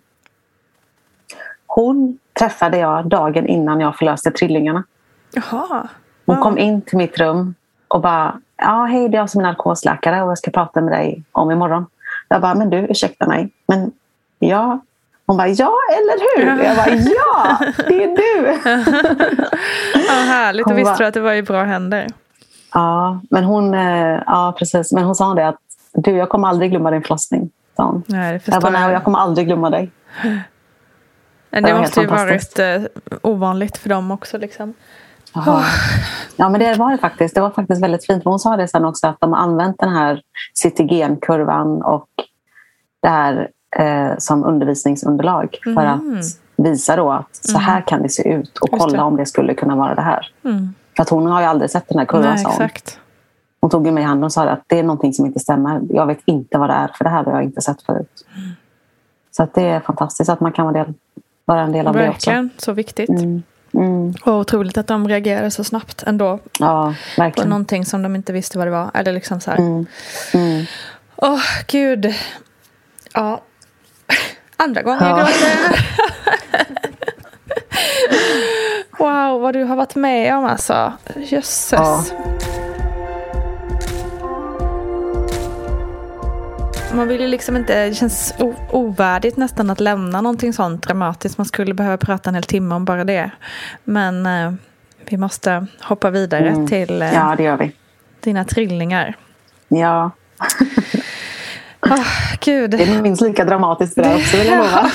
hon träffade jag dagen innan jag förlöste trillingarna. Jaha. Hon ah. kom in till mitt rum och bara, ja hej, det är jag som är narkosläkare och jag ska prata med dig om imorgon. Jag bara, men du, ursäkta mig. Men ja, hon bara, ja eller hur? Jag bara, ja, det är du. Ja, härligt. Och visste du att det var i bra händer? Ja, men hon, ja, precis. Men hon sa det att du, jag kommer aldrig glömma din förlossning. Nej, det förstår jag. Bara, nej, jag kommer aldrig glömma dig. Det, det måste ju varit eh, ovanligt för dem också. Liksom. Oh. Ja, men det var det faktiskt. Det var faktiskt väldigt fint. Hon sa det sen också, att de har använt den här cytogenkurvan och det här eh, som undervisningsunderlag för mm. att visa då att så här kan det se ut och Just kolla det. om det skulle kunna vara det här. Mm. För att hon har ju aldrig sett den här kurvan. Nej, exakt. Hon tog mig i handen och sa att det är någonting som inte stämmer. Jag vet inte vad det är, för det här har jag inte sett förut. Mm. Så att det är fantastiskt att man kan vara, del, vara en del av verkligen, det också. Verkligen, så viktigt. Mm. Mm. Och otroligt att de reagerade så snabbt ändå. Ja, verkligen. På någonting som de inte visste vad det var. Eller liksom så här. Mm. Mm. Åh, oh, gud. Ja. Andra gånger ja. jag gråter. Wow, vad du har varit med om alltså. Jösses. Ja. Man vill ju liksom inte, det känns o- ovärdigt nästan att lämna någonting sånt dramatiskt. Man skulle behöva prata en hel timme om bara det. Men eh, vi måste hoppa vidare mm. till eh, ja, det gör vi. dina trillingar. Ja. Oh, Gud. Det är minst lika dramatiskt det där också, vill jag lova.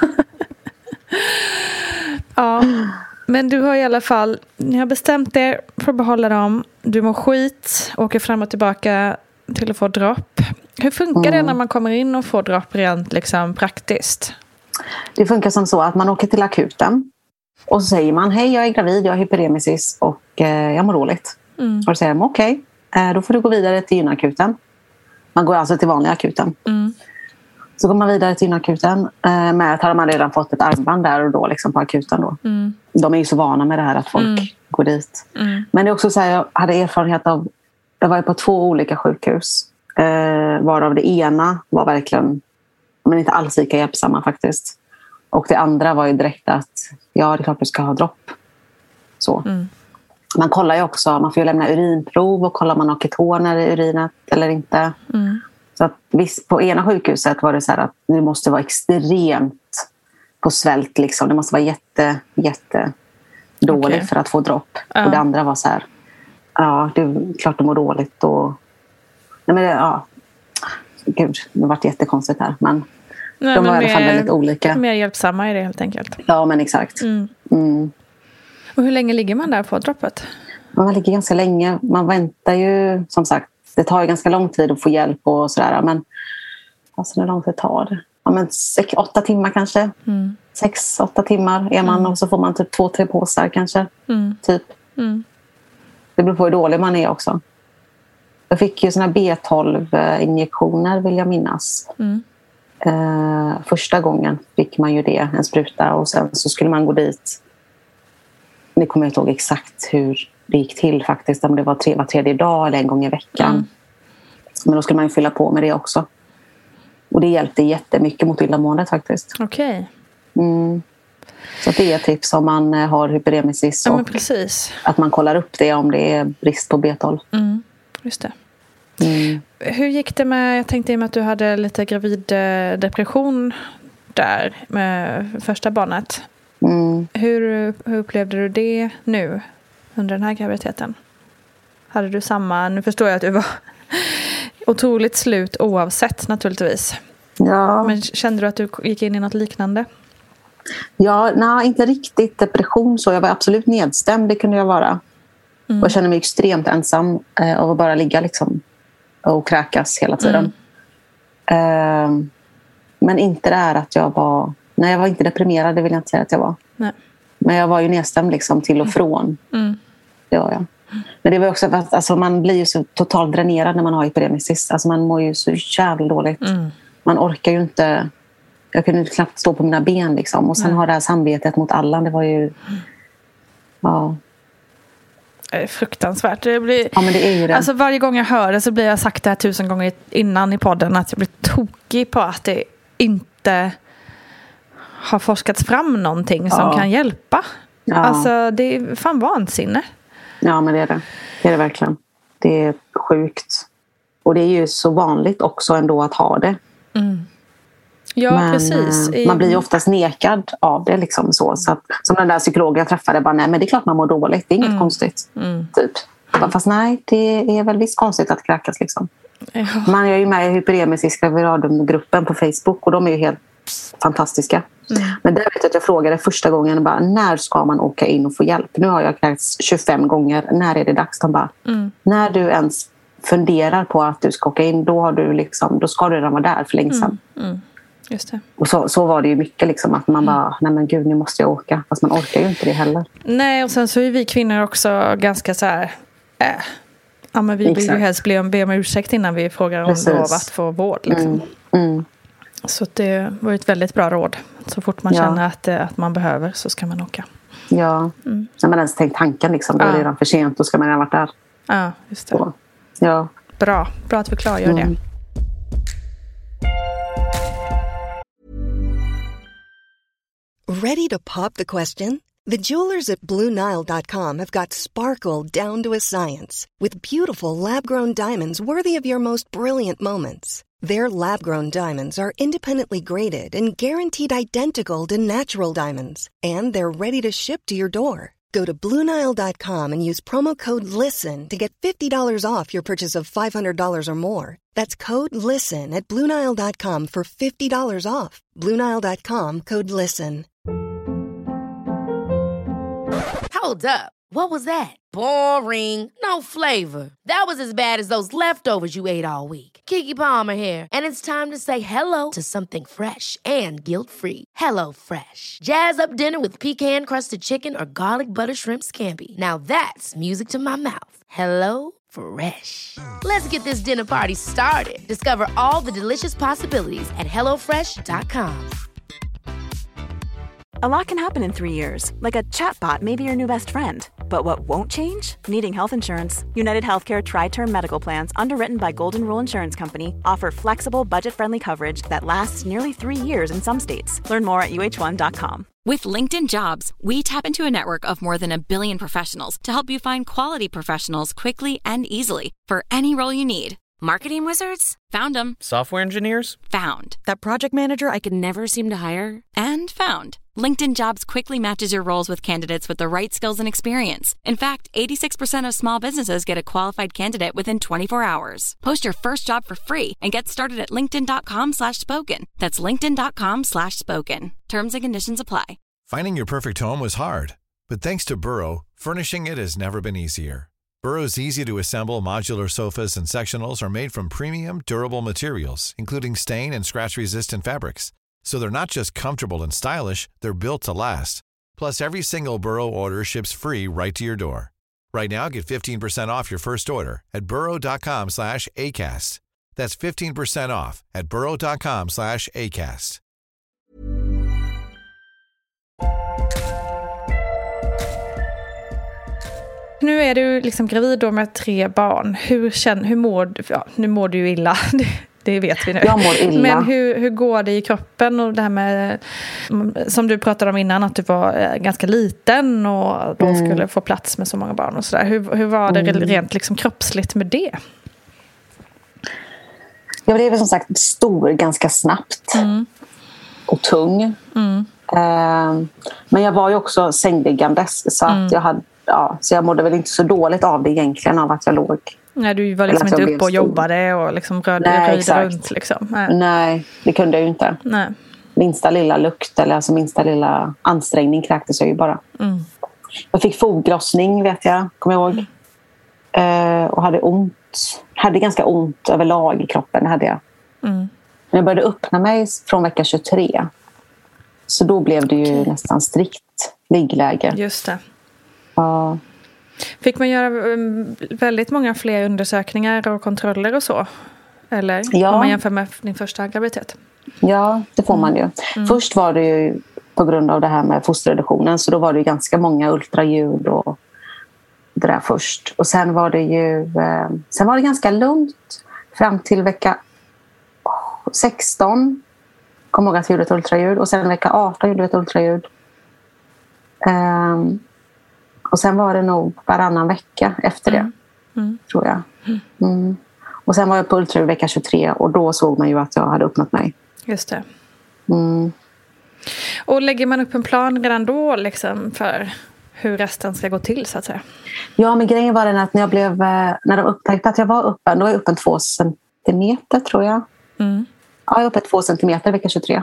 Ja, men du har i alla fall, ni har bestämt er för att behålla dem. Du mår skit, åker fram och tillbaka till att få dropp. Hur funkar mm. det när man kommer in och får dropp rent liksom, praktiskt? Det funkar som så att man åker till akuten och så säger man, hej jag är gravid, jag har hyperemesis och eh, jag mår dåligt. Mm. Och då säger de, okej, okay, eh, då får du gå vidare till gynakuten. Man går alltså till vanliga akuten. Mm. Så går man vidare till akuten eh, med att har man redan fått ett armband där och då liksom på akuten då. Mm. De är ju så vana med det här att folk mm. går dit. Mm. Men det är också så här, jag hade erfarenhet av, jag var ju på två olika sjukhus. Eh, varav det ena var verkligen, men inte alls lika hjälpsamma faktiskt. Och det andra var ju direkt att, ja det är klart du ska ha dropp. Så. Mm. Man kollar ju också, man får ju lämna urinprov och kolla om man har ketoner i urinet eller inte. Mm. Så att visst, på ena sjukhuset var det så här att det måste vara extremt på svält. Liksom. Det måste vara jätte, jätte dåligt okay. för att få dropp. Uh. Och det andra var så här, ja, det är klart du mår dåligt. Och, nej, men det, ja, gud, det har varit jättekonstigt här. Men nej, de var men i alla fall väldigt olika. Mer hjälpsamma är det helt enkelt. Ja, men exakt. Mm. Mm. Och hur länge ligger man där på droppet? Man ligger ganska länge. Man väntar ju, som sagt, det tar ju ganska lång tid att få hjälp och sådär. Men alltså, hur lång tid tar det? Ja, men sex, åtta timmar kanske. Mm. Sex, åtta timmar är man mm. och så får man typ två, tre påsar kanske. Mm. Typ. Mm. Det beror på hur dålig man är också. Jag fick ju såna B tolv-injektioner vill jag minnas. Mm. Uh, första gången fick man ju det, en spruta. Och sen så skulle man gå dit. Ni kommer inte ihåg exakt hur det gick till faktiskt. Om det var tre, var tredje dag eller en gång i veckan. Mm. Men då skulle man ju fylla på med det också. Och det hjälpte jättemycket mot illamåendet faktiskt. Okej. Okay. Mm. Så det är ett tips om man har hyperemesis. Ja, och men precis. Att man kollar upp det om det är brist på B tolv. Mm. Just det. Mm. Hur gick det med, jag tänkte i och med att du hade lite graviddepression där med första barnet. Mm. Hur, hur upplevde du det nu under den här graviditeten? Hade du samma, nu förstår jag att du var otroligt slut oavsett naturligtvis. Ja. Men kände du att du gick in i något liknande? Ja, nej, inte riktigt depression så. Jag var absolut nedstämd, det kunde jag vara. Mm. Och jag kände mig extremt ensam eh, av att bara ligga liksom och kräkas hela tiden. Mm. Eh, men inte det är att jag var... Nej, jag var inte deprimerad, det vill jag inte säga att jag var. Nej. Men jag var ju nedstämd liksom till och från. Mm. Det var jag. Men det var också att alltså, man blir ju så totalt dränerad när man har hyperemesis. Alltså man mår ju så jävla dåligt. Mm. Man orkar ju inte... Jag kunde knappt stå på mina ben liksom. Och sen mm. har det här samvetet mot alla. Det var ju... Mm. Ja... Fruktansvärt. Det blir, ja, men det är ju det. Alltså varje gång jag hör det så blir jag sagt det här tusen gånger innan i podden att jag blir tokig på att det inte har forskats fram någonting som ja. kan hjälpa. Ja. Alltså det är fan vansinne. Ja, men det är det. Det är det verkligen. Det är sjukt. Och det är ju så vanligt också ändå att ha det. Mm. Ja, men, precis. Man blir ju oftast nekad av det liksom så. så att, som den där psykologen jag träffade bara, nej men det är klart man mår dåligt. Det är inget mm. konstigt. Mm. Typ. Fast nej, det är väl visst konstigt att kräkas liksom. Ja. Man är ju med i hyperemesiska viradumgruppen på Facebook och de är ju helt fantastiska. Mm. Men där vet jag att jag frågade första gången bara, när ska man åka in och få hjälp? Nu har jag kräkts tjugofem gånger. När är det dags? De bara, mm. när du ens funderar på att du ska åka in, då, har du liksom, då ska du redan vara där för länge sedan. Mm. Mm. Just det. Och så, så var det ju mycket liksom, att man bara, nej men gud, nu måste jag åka. Fast man orkar ju inte det heller. Nej, och sen så är vi kvinnor också ganska så här, äh. ja men vi vill ju helst be om, be om ursäkt innan vi frågar om lov att få vård liksom. Mm. Mm. Så det var ett väldigt bra råd. Så fort man ja. känner att, att man behöver så ska man åka. Ja, mm. när man ens tänkt tanken liksom, då ja. är det redan för sent, då ska man redan varit där. Ja, just det. Så, ja. Bra, bra att vi klargör mm. det. Ready to pop the question? The jewelers at Blue Nile dot com have got sparkle down to a science with beautiful lab-grown diamonds worthy of your most brilliant moments. Their lab-grown diamonds are independently graded and guaranteed identical to natural diamonds. And they're ready to ship to your door. Go to Blue Nile dot com and use promo code LISTEN to get fifty dollars off your purchase of five hundred dollars or more. That's code LISTEN at Blue Nile dot com for fifty dollars off. Blue Nile dot com, code LISTEN. Hold up. What was that? Boring. No flavor. That was as bad as those leftovers you ate all week. Keke Palmer here, and it's time to say hello to something fresh and guilt-free. Hello Fresh. Jazz up dinner with pecan-crusted chicken or garlic butter shrimp scampi. Now that's music to my mouth. Hello Fresh. Let's get this dinner party started. Discover all the delicious possibilities at hello fresh dot com. A lot can happen in three years, like a chatbot may be your new best friend. But what won't change? Needing health insurance. United Healthcare Tri-Term Medical Plans, underwritten by Golden Rule Insurance Company, offer flexible, budget-friendly coverage that lasts nearly three years in some states. Learn more at U H one dot com. With LinkedIn Jobs, we tap into a network of more than a billion professionals to help you find quality professionals quickly and easily for any role you need. Marketing wizards? Found them. Software engineers? Found. That project manager I could never seem to hire? And found. LinkedIn Jobs quickly matches your roles with candidates with the right skills and experience. In fact, eighty-six percent of small businesses get a qualified candidate within twenty-four hours. Post your first job for free and get started at linkedin.com slash spoken. That's linkedin.com slash spoken. Terms and conditions apply. Finding your perfect home was hard, but thanks to Burrow, furnishing it has never been easier. Burrow's easy-to-assemble modular sofas and sectionals are made from premium, durable materials, including stain and scratch-resistant fabrics. So they're not just comfortable and stylish, they're built to last. Plus, every single Burrow order ships free right to your door. Right now, get fifteen percent off your first order at burrow.com slash ACAST. That's fifteen percent off at burrow.com slash ACAST. Nu är du liksom gravid då med tre barn. Hur, känner, hur mår du? Ja, nu mår du ju illa. Det, det vet vi nu. Jag mår illa. Men hur, hur går det i kroppen? Och det här med, som du pratade om innan, att du var ganska liten och då mm. skulle få plats med så många barn och sådär. Hur, hur var det mm. rent liksom kroppsligt med det? Jag blev som sagt stor ganska snabbt. Mm. Och tung. Mm. Uh, men jag var ju också sängbyggandes. Så Mm. att jag hade Ja, så jag mådde väl inte så dåligt av det egentligen, av att jag låg. Nej, du var liksom inte uppe och jobbade och liksom rörde, Nej, rörde runt. Liksom. Nej. Nej, det kunde jag ju inte. Nej. Minsta lilla lukt eller alltså minsta lilla ansträngning kräktes jag ju bara. Mm. Jag fick foglossning, vet jag, kommer jag ihåg. Mm. Uh, och hade ont. Hade ganska ont överlag i kroppen, hade jag. Mm. Men jag började öppna mig från vecka tjugotre. Så då blev det ju okay. nästan strikt liggläge. Just det. Ja. Fick man göra väldigt många fler undersökningar och kontroller och så? Eller ja. om man jämför med din första graviditet? Ja, det får man ju. Mm. Först var det ju på grund av det här med fosterreduktionen, så då var det ju ganska många ultraljud och det där först. Och sen var det ju eh, sen var det ganska lugnt fram till vecka sexton. Kom ihåg att vi gjorde ett ultraljud. Och sen vecka arton gjorde vi ett ultraljud. Um, Och sen var det nog varannan vecka efter det, mm. Mm. tror jag. Mm. Och sen var jag på ultraljud vecka tjugotre och då såg man ju att jag hade öppnat mig. Just det. Mm. Och lägger man upp en plan redan då liksom för hur resten ska gå till, så att säga? Ja, men grejen var den att när jag blev, när de upptäckte att jag var öppen, då var jag öppen två centimeter, tror jag. Mm. Ja, jag var öppen två centimeter vecka tjugotre.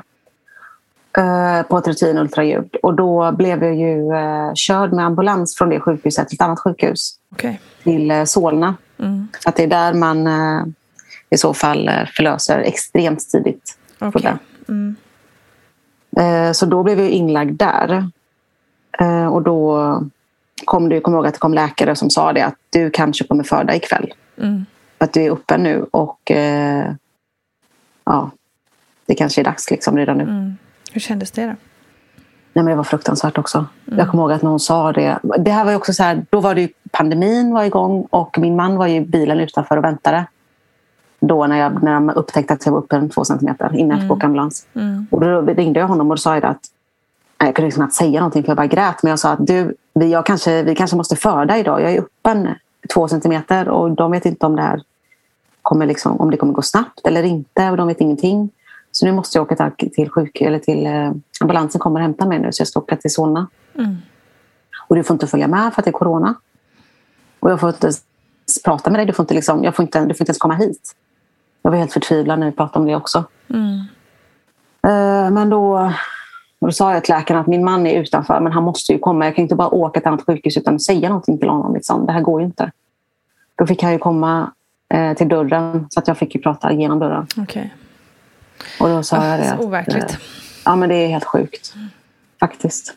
På ett rutinultraljud. Och då blev jag ju uh, körd med ambulans från det sjukhuset till ett annat sjukhus. Okay. Till uh, Solna. Mm. För att det är där man uh, i så fall uh, förlöser extremt tidigt. Okay. Mm. Uh, så då blev jag inlagd där. Uh, och då kom det, kom ihåg att det kom läkare som sa det, att du kanske kommer föda ikväll. Mm. Att du är uppe nu och uh, ja, det kanske är dags liksom redan nu. Mm. Hur kändes det då? Nej, men det var fruktansvärt också. Mm. Jag kommer ihåg att någon sa det. Det här var ju också så här, då var det ju pandemin var igång och min man var ju i bilen utanför och väntade. Då när, jag, när de upptäckte att jag var uppe en två centimeter innan jag fick åka ambulans. Mm. Och då ringde jag honom och sa att jag kunde liksom inte säga någonting för jag bara grät. Men jag sa att du, vi, jag kanske, vi kanske måste föda idag. Jag är öppen två centimeter och de vet inte om det här kommer liksom, om det kommer gå snabbt eller inte. Och de vet ingenting. Så nu måste jag åka till sjuk eller till eh, ambulansen kommer och hämta mig nu, så jag ska åka till Solna. Mm. Och du får inte följa med för att det är corona. Och jag får inte prata med dig, du får inte liksom, jag får inte, du får inte ens komma hit. Jag var helt förtvivlad när vi pratade om det också. Mm. Eh, men då, då sa jag till läkaren att min man är utanför, men han måste ju komma. Jag kan inte bara åka till ett annat sjukhus utan att säga någonting till honom. Liksom. Det här går ju inte. Då fick han ju komma eh, till dörren, så att jag fick ju prata genom dörren. Okej. Okay. Och då sa oh, jag det. Så overkligt. Att, ja, men det är helt sjukt. Faktiskt.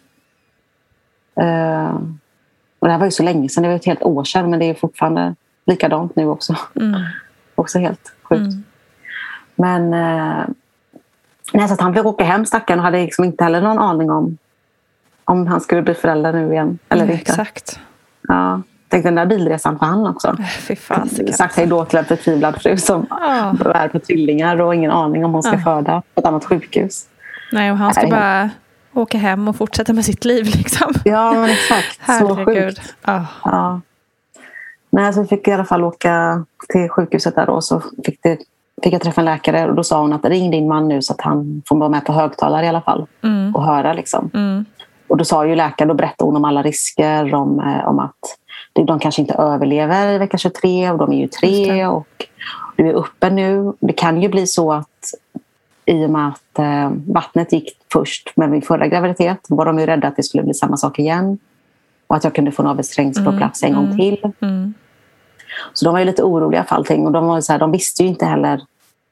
Uh, och det här var ju så länge sedan. Det var ett helt år sedan. Men det är fortfarande likadant nu också. Mm. Också helt sjukt. Mm. Men uh, nej, så att han fick åka hem, stackaren. Och hade liksom inte heller någon aning om om han skulle bli förälder nu igen. Eller mm, inte. Exakt. Ja. Tänk den där bilresan för han också. Fy fan. Sagt hej då till en förtvivlad fru som oh. är på tvillingar och ingen aning om hon ska oh. föda på ett annat sjukhus. Nej, och han ska bara helt... åka hem och fortsätta med sitt liv liksom. Ja, men exakt. Herregud. Så sjukt. Oh. Ja. Nej, så fick jag i alla fall åka till sjukhuset där och så fick, det, fick jag träffa en läkare och då sa hon att ring din man nu så att han får vara med på högtalare i alla fall mm. och höra liksom. Mm. Och då sa ju läkaren, då berättade hon om alla risker om, om att de kanske inte överlever i vecka tjugotre och de är ju tre och du är uppe nu. Det kan ju bli så att i och med att eh, vattnet gick först med min förra graviditet var de ju rädda att det skulle bli samma sak igen. Och att jag kunde få en avsträngningsplats mm. en gång till. Mm. Så de var ju lite oroliga för allting. Och de, var så här, de visste ju inte heller...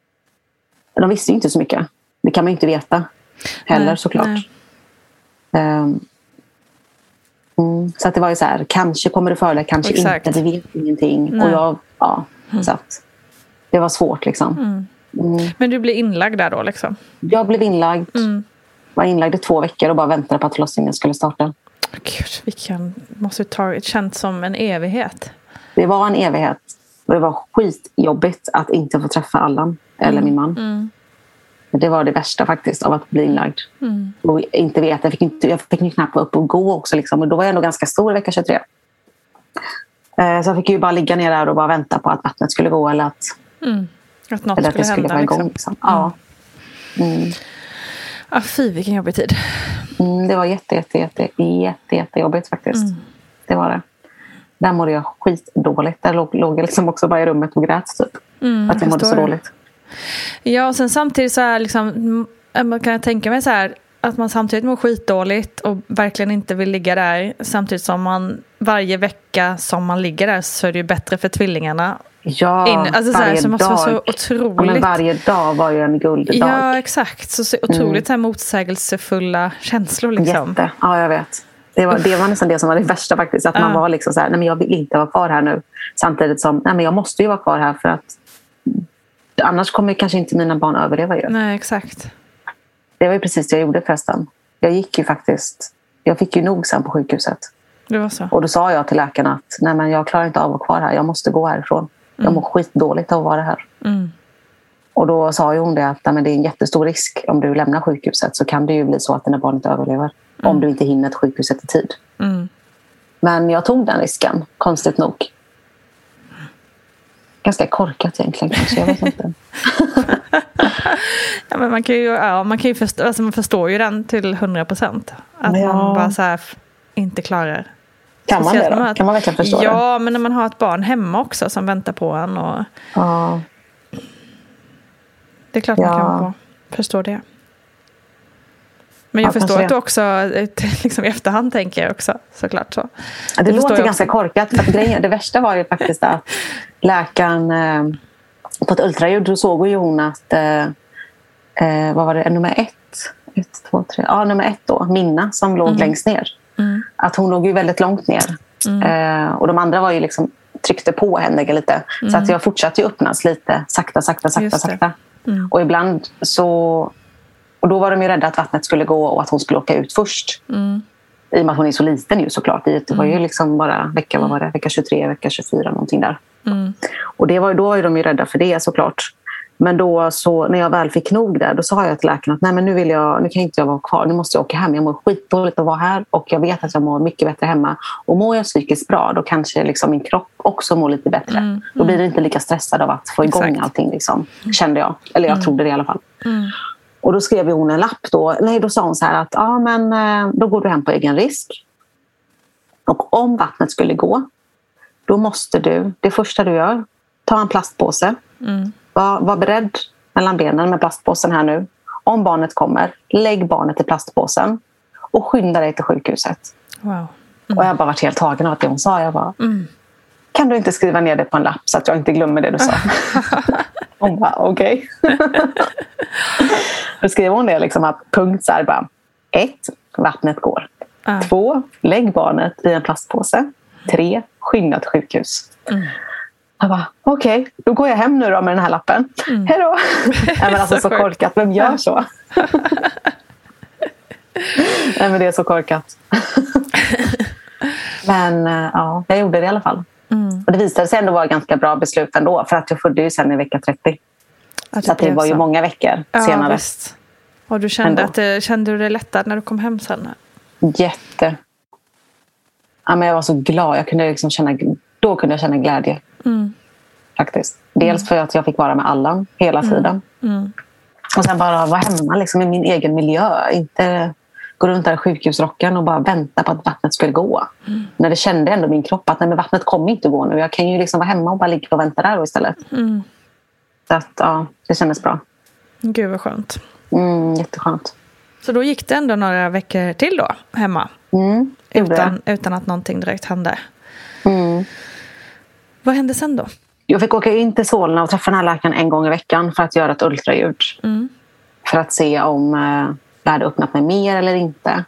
De visste ju inte så mycket. Det kan man ju inte veta heller nej, såklart. Nej. Um, mm, så att det var ju så här, kanske kommer det före, kanske Exakt. inte. Vi vet ingenting. Nej. Och jag, ja, mm. så att det var svårt liksom. Mm. Mm. Men du blev inlagd där då liksom? Jag blev inlagd. Mm. Var inlagd i två veckor och bara väntade på att förlossningen skulle starta. Gud, vilken måste ta det känns som en evighet. Det var en evighet. Och det var skitjobbigt att inte få träffa Allan eller mm. min man. Mm. Det var det värsta faktiskt av att bli inlagd. Mm. Och inte veta, jag fick inte jag fick knappt vara upp och gå också liksom. Och då var jag ändå ganska stor i vecka tjugotre. Så jag fick ju bara ligga ner där och bara vänta på att vattnet skulle gå eller att mm. Att något eller skulle, att det skulle hända vara igång liksom. liksom. Ja. Mm. Ah, fy, vilken jobbig tid. Mm, det var jätte, jätte, jätte, jätte, jätte jobbigt faktiskt. Mm. Det var det. Där mådde jag skitdåligt. Där låg, låg jag liksom också bara i rummet och grät typ. Mm, att jag mådde så det. dåligt. Ja, och sen samtidigt så är liksom, man kan tänka mig så här att man samtidigt mår skitdåligt och verkligen inte vill ligga där. Samtidigt som man varje vecka som man ligger där så är det ju bättre för tvillingarna. Ja, In, alltså så, här, så måste vara så otroligt. Ja, men varje dag var ju en gulddag. Ja, exakt. Så, så otroligt mm. så här motsägelsefulla känslor liksom. Jätte. Ja, jag vet. Det var, det var nästan det som var det värsta faktiskt. Att uh. man var liksom så här, nej men jag vill inte vara kvar här nu. Samtidigt som, nej men jag måste ju vara kvar här för att annars kommer kanske inte mina barn överleva ju. Nej, exakt. Det var ju precis det jag gjorde förresten. Jag gick ju faktiskt, jag fick ju nog sen på sjukhuset. Det var så. Och då sa jag till läkaren att nej men jag klarar inte av att vara kvar här. Jag måste gå härifrån. Jag mår skitdåligt av att vara här. Mm. Och då sa ju hon det att men det är en jättestor risk om du lämnar sjukhuset så kan det ju bli så att dina barn inte överlever. Mm. Om du inte hinner till sjukhuset i tid. Mm. Men jag tog den risken, konstigt nog. Ganska korkat egentligen kanske, jag vet inte. Ja, men man kan ju, ja, man kan ju förstå, alltså man förstår ju den till hundra procent. Att ja. man bara så här inte klarar. Kan man det då? Att, kan man verkligen förstå ja, det? Ja, men när man har ett barn hemma också som väntar på en. Och ja. Det är klart ja. man kan förstå det. Men jag ja, förstår att du också liksom i efterhand tänker jag också, såklart så. Ja, det låter ganska korkat. För att grejen, det värsta var ju faktiskt att läkaren eh, på ett ultraljud då såg ju hon att eh, eh, vad var det, nummer ett? Ett, två, tre. Ja, nummer ett då, Minna som låg mm. längst ner. Mm. Att hon låg ju väldigt långt ner. Mm. Eh, och de andra var ju liksom tryckte på henne lite. Mm. Så att jag fortsatte ju öppnas lite. Sakta, sakta, sakta, sakta. Mm. Och ibland så... Och då var de ju rädda att vattnet skulle gå och att hon skulle åka ut först. Mm. I och med att hon är så liten ju såklart. Det var ju liksom bara vecka, vad var det? Vecka tjugotre, vecka tjugofyra, någonting där. Mm. Och det var, då var ju de ju rädda för det såklart. Men då så, när jag väl fick nog där, då sa jag till läkaren att nej men nu vill jag, nu kan inte jag vara kvar. Nu måste jag åka hem. Jag mår skitdåligt att vara här. Och jag vet att jag mår mycket bättre hemma. Och mår jag psykiskt bra, då kanske liksom min kropp också mår lite bättre. Mm. Då blir det inte lika stressad av att få igång Exakt. allting liksom. Kände jag. Eller jag mm. trodde det i alla fall. Mm. Och då skrev hon en lapp då. Nej, då sa hon så här att ja, men då går du hem på egen risk. Och om vattnet skulle gå, då måste du, det första du gör, ta en plastpåse. Mm. Var, var beredd mellan benen med plastpåsen här nu. Om barnet kommer, lägg barnet i plastpåsen och skynda dig till sjukhuset. Wow. Mm. Och jag har bara varit helt tagen av att det hon sa. Jag bara, mm. kan du inte skriva ner det på en lapp så att jag inte glömmer det du sa? Hon bara, okej. Okay. Då skrev hon det liksom att punkt så här bara. Ett, vattnet går. Uh. Två, lägg barnet i en plastpåse. Tre, skynda till sjukhus. Mm. Jag bara, okej, okay, då går jag hem nu då med den här lappen. Mm. Hej då! Nej, men alltså så, så korkat, vem gör så? Nej, men det är så korkat. Men ja, jag gjorde det i alla fall. Mm. Och det visade sig ändå vara ganska bra beslut ändå. För att jag födde ju sen i vecka trettio. Att så att det var så. Ju många veckor ja, senare. Visst. Och du kände, att det, kände du det lättare när du kom hem sen? Jätte. Ja, men jag var så glad. Jag kunde liksom känna då kunde jag känna glädje. Mm. Faktiskt. Dels mm. för att jag fick vara med Allan hela mm. tiden. Mm. Och sen bara vara hemma liksom, i min egen miljö. Inte gå runt där i sjukhusrocken och bara vänta på att vattnet skulle gå. Mm. När det kände ändå min kropp att nej, men vattnet kommer inte gå nu. Jag kan ju liksom vara hemma och bara ligga och vänta där istället. Mm. Så att, ja, det kändes bra. Gud vad skönt. Mm, jätteskönt. Så då gick det ändå några veckor till då, hemma? Mm, utan, utan att någonting direkt hände. Mm. Vad hände sen då? Jag fick åka in till Solna och träffa den här läkaren en gång i veckan för att göra ett ultraljud. Mm. För att se om eh, det hade öppnat mig mer eller inte.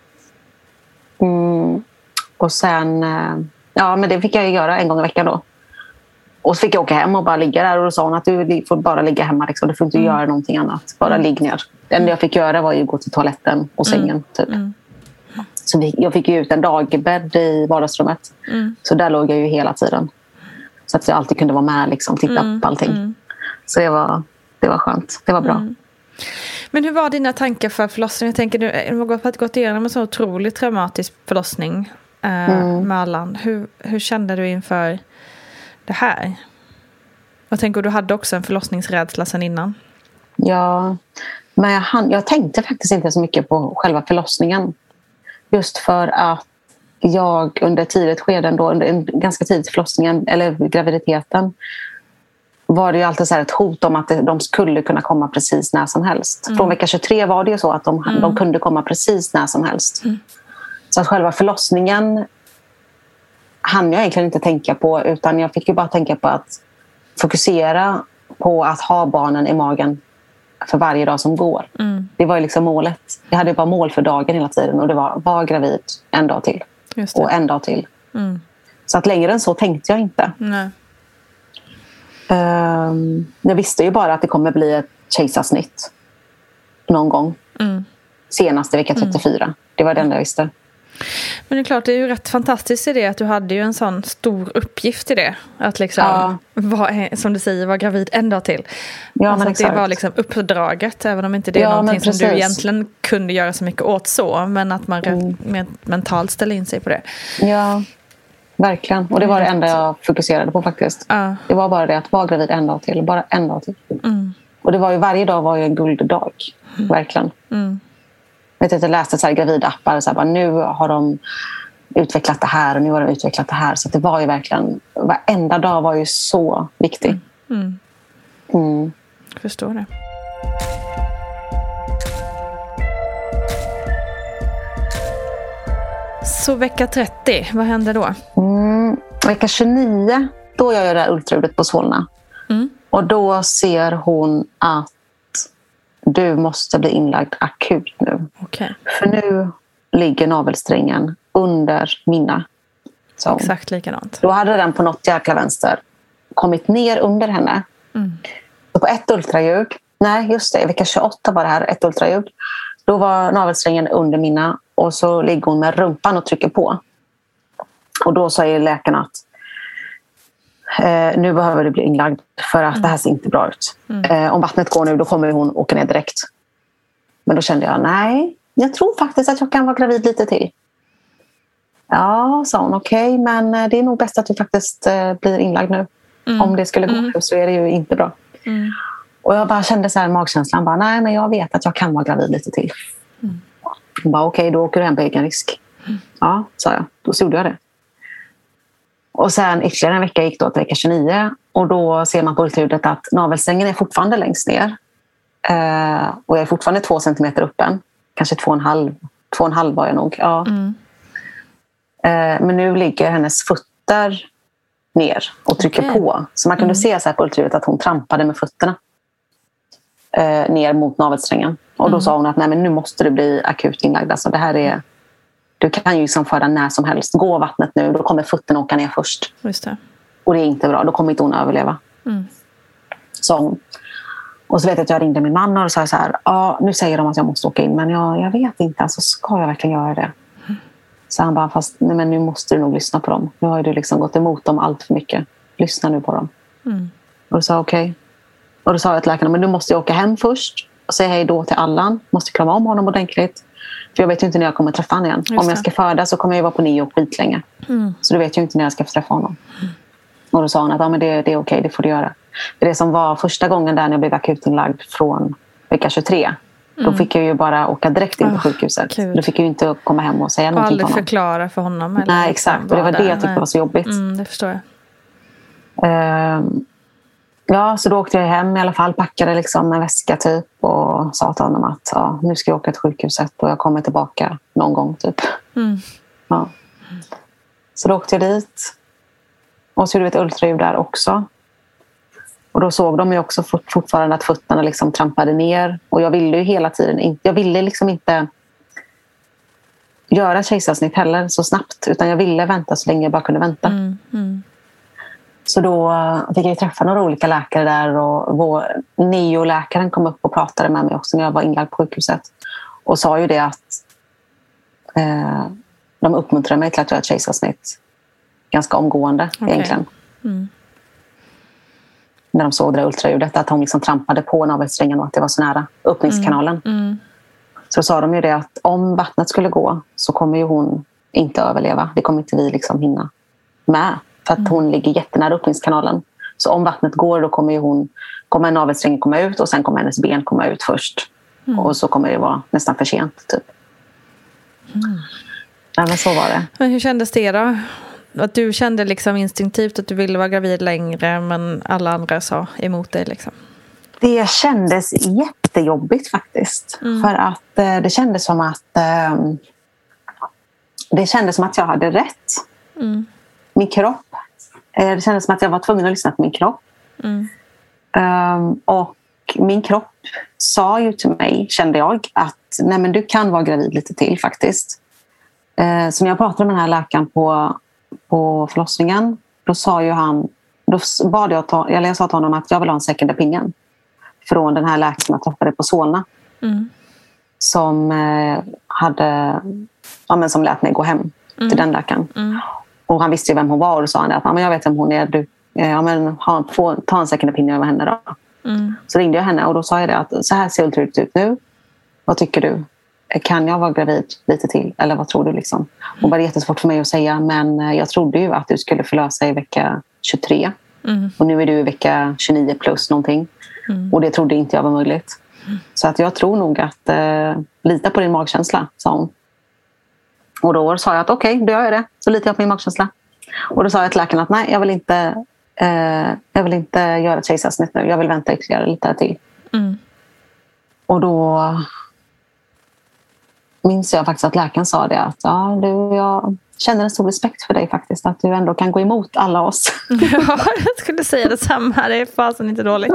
Mm. Och sen, eh, ja men det fick jag göra en gång i veckan då. Och så fick jag åka hem och bara ligga där och då sa hon att du får bara ligga hemma. Liksom. Du får inte mm. göra någonting annat. Bara mm. ligg ner. Det enda jag fick göra var ju gå till toaletten och sängen. Mm. Typ. Mm. Så vi, jag fick ju ut en dagbädd i vardagsrummet. Mm. Så där låg jag ju hela tiden. Så att jag alltid kunde vara med liksom, titta mm. på allting. Mm. Så det var, det var skönt. Det var bra. Mm. Men hur var dina tankar för förlossningen? Jag tänker, du har gått, gått igenom en så otroligt traumatisk förlossning eh, mm. med Allan. Hur, hur kände du inför det här? Jag tänker, du hade också en förlossningsrädsla sedan innan. Ja, men jag, hann, jag tänkte faktiskt inte så mycket på själva förlossningen. Just för att jag under tidigt skede då, under en ganska tidigt förlossningen eller graviditeten var det ju alltid så här ett hot om att de skulle kunna komma precis när som helst. Mm. Från vecka tjugotre var det ju så att de, mm. de kunde komma precis när som helst. Mm. Så att själva förlossningen hann jag egentligen inte tänka på, utan jag fick ju bara tänka på att fokusera på att ha barnen i magen för varje dag som går. Mm. Det var ju liksom målet. Jag hade bara mål för dagen hela tiden och det var var gravid en dag till. Och en dag till. Mm. Så att längre än så tänkte jag inte. Nej. Um, jag visste ju bara att det kommer bli ett kejsarsnitt någon gång. Mm. Senast i vecka trettiofyra. Mm. Det var det enda jag visste. Men det är klart, det är ju rätt fantastiskt i det att du hade ju en sån stor uppgift i det. Att liksom, ja. var, som du säger, vara gravid en dag till. Ja, alltså men att det var liksom uppdraget, även om inte det är ja, någonting som du egentligen kunde göra så mycket åt så. Men att man mm. rätt, mentalt ställer in sig på det. Ja, verkligen. Och det var det enda jag fokuserade på faktiskt. Ja. Det var bara det att vara gravid en dag till. Bara en dag till. Mm. Och det var ju, varje dag var ju en gulddag. Mm. Verkligen. Mm. Jag, vet, jag läste så här gravidappar och så här, bara, nu har de utvecklat det här och nu har de utvecklat det här. Så det var ju verkligen, varenda dag var ju så viktig. Mm. Mm. Jag förstår det. Så vecka trettio, vad händer då? Mm. Vecka tjugonio, då gör jag det här ultraljudet på Solna. Mm. Och då ser hon att du måste bli inlagd akut nu. Okay. För nu ligger navelsträngen under mina. Så exakt likadant. Då hade den på något jäkla vänster kommit ner under henne. Mm. Så på ett ultraljud, nej just det, vecka tjugoåtta var det här, ett ultraljud. Då var navelsträngen under mina och så ligger hon med rumpan och trycker på. Och då säger läkaren att Eh, nu behöver du bli inlagd för att mm. det här ser inte bra ut. Mm. Eh, om vattnet går nu, då kommer hon åka ner direkt. Men då kände jag, nej, jag tror faktiskt att jag kan vara gravid lite till. Ja, sa hon, okej, okay, men det är nog bäst att du faktiskt eh, blir inlagd nu. Mm. Om det skulle gå mm. så är det ju inte bra. Mm. Och jag bara kände så här magkänslan, bara, nej men jag vet att jag kan vara gravid lite till. Mm. Hon bara, okej, okay, då åker du hem på egen risk. Mm. Ja, sa jag. Då så gjorde jag det. Och sen ytterligare en vecka gick då till vecka tjugonio. Och då ser man på ultraljudet att navelsträngen är fortfarande längst ner. Eh, och jag är fortfarande två centimeter öppen. Kanske två och en halv. Två och en halv var jag nog. Ja. Mm. Eh, men nu ligger hennes fötter ner och trycker okay. på. Så man kunde mm. se så här på ultraljudet att hon trampade med fötterna. Eh, ner mot navelsträngen. Och då mm. sa hon att nej, men nu måste du bli akut inlagd. Alltså det här är... Du kan ju liksom föda när som helst. Gå vattnet nu, då kommer fötterna åka ner först. Just det. Och det är inte bra, då kommer inte hon överleva. Mm. Sa hon. Och så vet jag att jag ringde min man och sa så här, ja, nu säger de att jag måste åka in, men jag, jag vet inte, alltså ska jag verkligen göra det? Mm. Så han bara, fast nej, men nu måste du nog lyssna på dem. Nu har du liksom gått emot dem allt för mycket. Lyssna nu på dem. Mm. Och då sa okej. Okay. Och då sa jag till läkarna, men du måste åka hem först och säga hej då till Allan. Måste krama om honom ordentligt. För jag vet ju inte när jag kommer träffa honom igen. Just Om jag ska föda så kommer jag vara på nio och skitlänge. Mm. Så då vet jag inte när jag ska träffa honom. Mm. Och då sa han att ja, men det, det är okej, det får du göra. Det som var första gången där när jag blev akutinlagd från vecka tjugotre. Mm. Då fick jag ju bara åka direkt in på oh, sjukhuset. Gud. Då fick jag ju inte komma hem och säga och någonting till honom. Och aldrig förklara för honom. Eller Nej, exakt. Och det var det jag tyckte Nej. var så jobbigt. Mm, det förstår jag. Uh, ja, så då åkte jag hem i alla fall. Packade liksom en väska typ. Och sa till honom att ja, nu ska jag åka till sjukhuset. Och jag kommer tillbaka någon gång typ. Mm. Ja. Så då åkte jag dit. Och så gjorde vi ett ultraljud där också. Och då såg de ju också fortfarande att fötterna liksom trampade ner. Och jag ville ju hela tiden inte, jag ville liksom inte göra kejsarsnitt heller så snabbt. Utan jag ville vänta så länge jag bara kunde vänta. Mm, mm. Så då fick jag ju träffa några olika läkare där. Och vår neoläkaren kom upp och pratade med mig också när jag var inlagd på sjukhuset. Och sa ju det att eh, de uppmuntrade mig till att göra ett kejsarsnitt ganska omgående okay. egentligen. Mm. När de såg det där ultraljudet att hon liksom trampade på navelsträngen och att det var så nära öppningskanalen. Mm. Mm. Så sa de ju det att om vattnet skulle gå så kommer ju hon inte överleva. Det kommer inte vi liksom hinna med. För att mm. hon ligger jättenära öppningskanalen. Så om vattnet går då kommer ju hon kommer navelsträngen komma ut och sen kommer hennes ben komma ut först. Mm. Och så kommer det vara nästan för sent typ. Mm. Ja, men så var det. Men hur kändes det då? Att du kände liksom instinktivt att du ville vara gravid längre men alla andra sa emot dig liksom? Det kändes jättejobbigt faktiskt. Mm. För att eh, det kändes som att eh, det kändes som att jag hade rätt. Mm. Min kropp. Eh, det kändes som att jag var tvungen att lyssna på min kropp. Mm. Um, och min kropp sa ju till mig, kände jag, att nej men du kan vara gravid lite till faktiskt. Eh, så när jag pratade med den här läkaren på på förlossningen, då sa ju han då bad jag, ta, eller jag sa till honom att jag vill ha en second opinion från den här läkaren jag träffade på Solna mm. som eh, hade ja, men som lät mig gå hem mm. till den läkaren mm. och han visste ju vem hon var och då sa han att ja, men jag vet vem hon är du, ja, men, ha, få, ta en second opinion över henne då mm. så ringde jag henne och då sa jag det att så här ser ultraljudet ut nu, vad tycker du? Kan jag vara gravid lite till? Eller vad tror du liksom? Och var det jättesvårt för mig att säga. Men jag trodde ju att du skulle förlösa i vecka tjugotre. Mm. Och nu är du i vecka tjugonio plus någonting. Mm. Och det trodde inte jag var möjligt. Mm. Så att jag tror nog att eh, lita på din magkänsla, sa hon. Och då sa jag att okej, okay, då gör jag det. Så litar jag på min magkänsla. Och då sa jag till läkaren att nej, jag vill inte, eh, jag vill inte göra ett kejsarsnitt nu. Jag vill vänta ytterligare lite till. Mm. Och då minns jag faktiskt att läkaren sa det att ja, du, jag känner en stor respekt för dig faktiskt, att du ändå kan gå emot alla oss. Ja, jag skulle säga detsamma, det är fasen inte dåligt.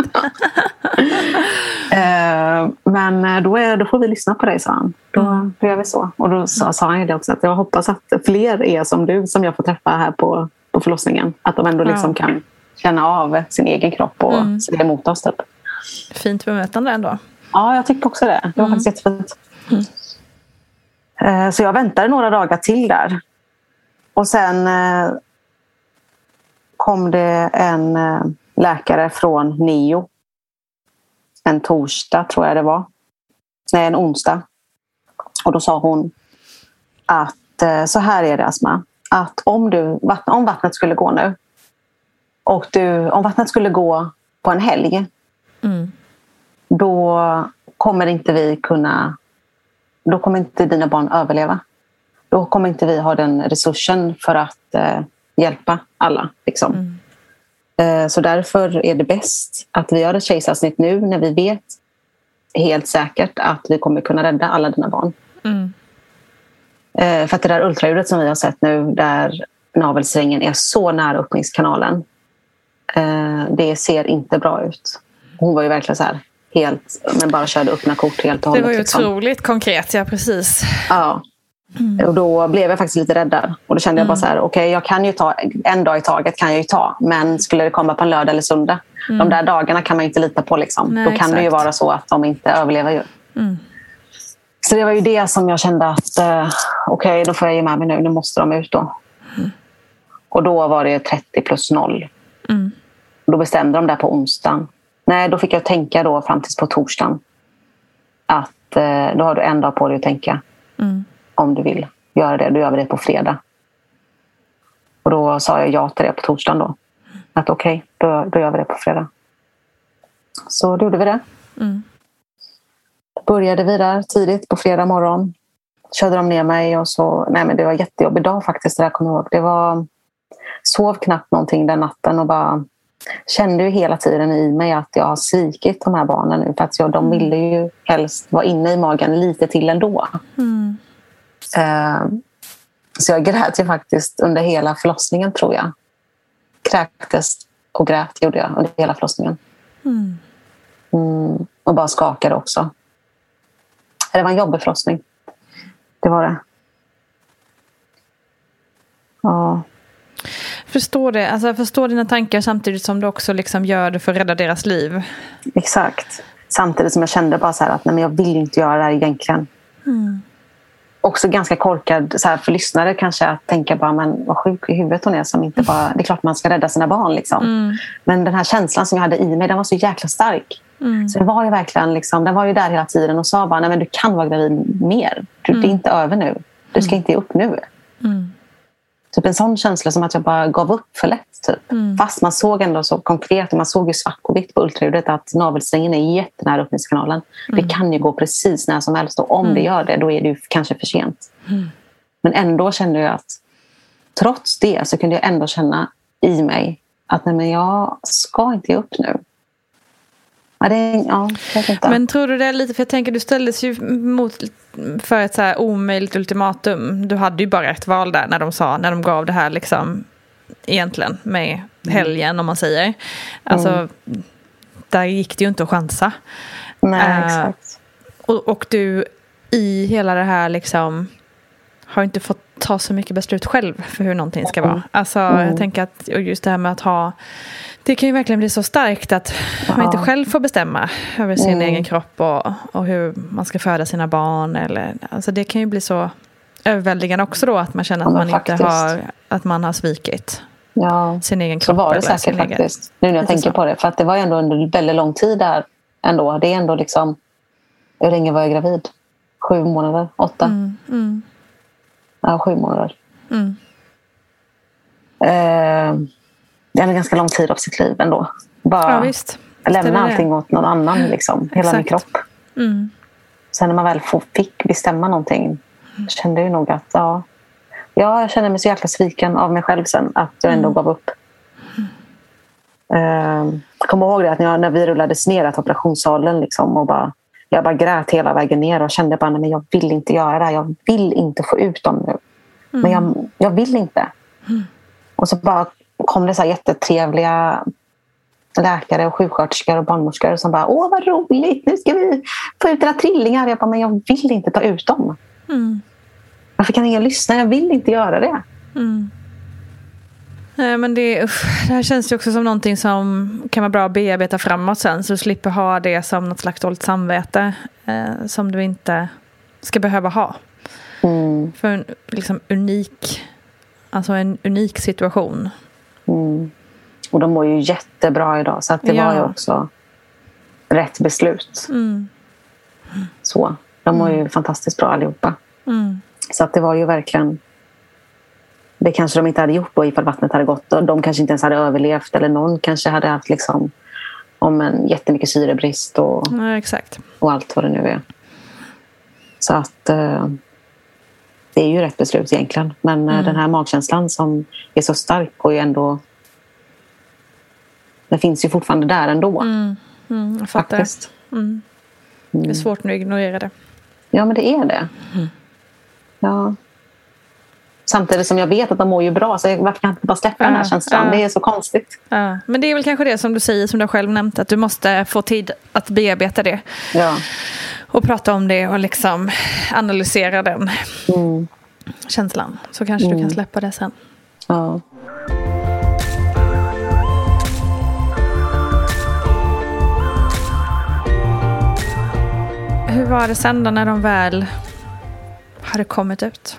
eh, men då, är, då får vi lyssna på dig, sa han. Då, mm. då gör vi så. Och då sa, sa han det också att jag hoppas att fler är som du som jag får träffa här på, på förlossningen. Att de ändå liksom ja. kan känna av sin egen kropp och mm. se emot oss typ. Fint bemötande ändå. Ja, jag tyckte också det. Det var mm. faktiskt jättefint. Mm. Så jag väntade några dagar till där. Och sen eh, kom det en eh, läkare från Neo. En torsdag tror jag det var. Nej, en onsdag. Och då sa hon att eh, så här är det, Asma. Att om, du, vatten, om vattnet skulle gå nu. Och du, om vattnet skulle gå på en helg. Mm. Då kommer inte vi kunna... Då kommer inte dina barn överleva. Då kommer inte vi ha den resursen för att eh, hjälpa alla. Liksom. Mm. Eh, så därför är det bäst att vi gör ett kejsarsnitt nu när vi vet helt säkert att vi kommer kunna rädda alla dina barn. Mm. Eh, för att det där ultraljudet som vi har sett nu där navelsträngen är så nära öppningskanalen. Eh, det ser inte bra ut. Hon var ju verkligen så här helt, men bara körde öppna kort helt och hållet. Det var ju liksom. Otroligt konkret, ja precis. Ja. Mm. Och då blev jag faktiskt lite rädd där. Och då kände jag bara så här, okej, okay, jag kan ju ta en dag i taget kan jag ju ta, men skulle det komma på en lördag eller söndag, mm. de där dagarna kan man inte lita på liksom. Nej, då kan exakt. Det ju vara så att de inte överlever ju. Mm. Så det var ju det som jag kände att eh, okej, okay, då får jag ge med mig nu, nu måste de ut då. Mm. Och då var det trettio plus noll. Mm. Då bestämde de där på onsdagen. Nej, då fick jag tänka då fram tills på torsdagen att eh, då har du en dag på dig att tänka. Mm. Om du vill göra det, då gör vi det på fredag. Och då sa jag ja till det på torsdagen då. Att okej, okay, då, då gör vi det på fredag. Så då gjorde vi det. Mm. Började vi där tidigt på fredag morgon. Körde de ner mig och så... Nej, men det var en jättejobbig dag faktiskt, det där kommer jag ihåg. Det var... Sov knappt någonting den natten och bara... Kände ju hela tiden i mig att jag har svikit de här barnen nu. För att jag, de ville ju helst vara inne i magen lite till ändå. Mm. Uh, så jag grät ju faktiskt under hela förlossningen, tror jag. Kräktes och grät gjorde jag under hela förlossningen. Mm. Mm, och bara skakade också. Det var en jobbig förlossning. Det var det. Ja. Förstår det. Alltså, förstår dina tankar samtidigt som du också liksom gör det för att rädda deras liv. Exakt. Samtidigt som jag kände bara så här att nej, men jag vill inte göra det här egentligen. Mm. Också ganska korkad så här, för lyssnare kanske att tänka bara, men vad sjuk i huvudet hon är som inte bara, det är klart man ska rädda sina barn liksom. Mm. Men den här känslan som jag hade i mig, den var så jäkla stark. Mm. Så det var ju verkligen liksom, den var ju där hela tiden och sa bara, nej men du kan vara gravid mer. Du, Mm. Det är inte över nu. Du ska inte ge upp nu. Mm. Typ en sån känsla som att jag bara gav upp för lätt. Typ. Mm. Fast man såg ändå så konkret, och man såg ju svart på vitt på ultraljudet att navelsträngen är jättenära öppningskanalen. Mm. Det kan ju gå precis när som helst, och om Mm. det gör det, då är det ju kanske för sent. Mm. Men ändå kände jag att trots det så kunde jag ändå känna i mig att nej, men jag ska inte ge upp nu. Ja, det, ja, jag vet inte. Men tror du det är lite, för jag tänker du ställdes ju mot för ett så här omöjligt ultimatum. Du hade ju bara ett val där när de sa, när de gav det här liksom egentligen med helgen om man säger. Alltså mm. där gick det ju inte att chansa. Nej, uh, exakt. Och, och du i hela det här liksom har inte fått ta så mycket beslut själv för hur någonting ska vara. Alltså Mm. jag tänker att just det här med att ha, det kan ju verkligen bli så starkt att Ja. man inte själv får bestämma över sin Mm. egen kropp och, och hur man ska föda sina barn. Eller, alltså det kan ju bli så överväldigande också då att man känner att Ja, man inte faktiskt. har, att man har svikit Ja. sin egen kropp. Så var det eller säkert sin faktiskt. Nu när jag lite tänker så. på det. För att det var ju ändå under väldigt lång tid där ändå. Det är ändå liksom, hur länge var jag gravid? Sju månader? Åtta? Mm, mm, Ja, sju månader. mm. Eh, det är en ganska lång tid av sitt liv ändå. Bara Ja, visst. Visst är det lämna det. allting åt någon annan. Liksom, hela min Exakt. kropp. Mm. Sen när man väl får, fick bestämma någonting, kände jag nog att ja, ja, jag kände mig så jäkla sviken av mig själv sen att jag ändå Mm. gav upp. Eh, jag kommer ihåg det att när, jag, när vi rullades ner till operationssalen liksom, och bara, jag bara grät hela vägen ner och kände bara, nej, men jag vill inte göra det här. Jag vill inte få ut dem nu. Mm. Men jag, jag vill inte. Mm. Och så bara kom det så här jättetrevliga läkare och sjuksköterskor och barnmorskor som bara, åh vad roligt, nu ska vi få ut era trillingar. Jag bara, men jag vill inte ta ut dem. Mm. Varför kan ingen lyssna? Jag vill inte göra det. Mm. Nej, men det, usch, det här känns ju också som någonting som kan vara bra att bearbeta framåt sen, så du slipper ha det som något slags dåligt samvete eh, som du inte ska behöva ha. Mm. För en liksom unik, alltså en unik situation. Mm. Och de mår ju jättebra idag, så att det Ja. var ju också rätt beslut. Mm. Så, de mår ju fantastiskt bra allihopa. Mm. Så att det var ju verkligen, det kanske de inte hade gjort då ifall vattnet hade gått. De kanske inte ens hade överlevt, eller någon kanske hade haft liksom om en jättemycket syrebrist och, Ja, exakt. och allt vad det nu är. Så att eh, det är ju rätt beslut egentligen. Men eh, Mm. den här magkänslan som är så stark och är ändå, det finns ju fortfarande där ändå. Mm. Mm, jag fattar. Faktiskt. Mm. Det är svårt nu att ignorera det. Ja, men det är det. Mm. Ja. Samtidigt som jag vet att de mår ju bra, så varför kan jag inte bara släppa Ja, den här känslan? ja. Det är så konstigt. Ja. Men det är väl kanske det som du säger, som du själv nämnt, att du måste få tid att bearbeta det. Ja. Och prata om det och liksom analysera den Mm. känslan. Så kanske Mm. du kan släppa det sen. Ja. Hur var det sen då när de väl hade kommit ut?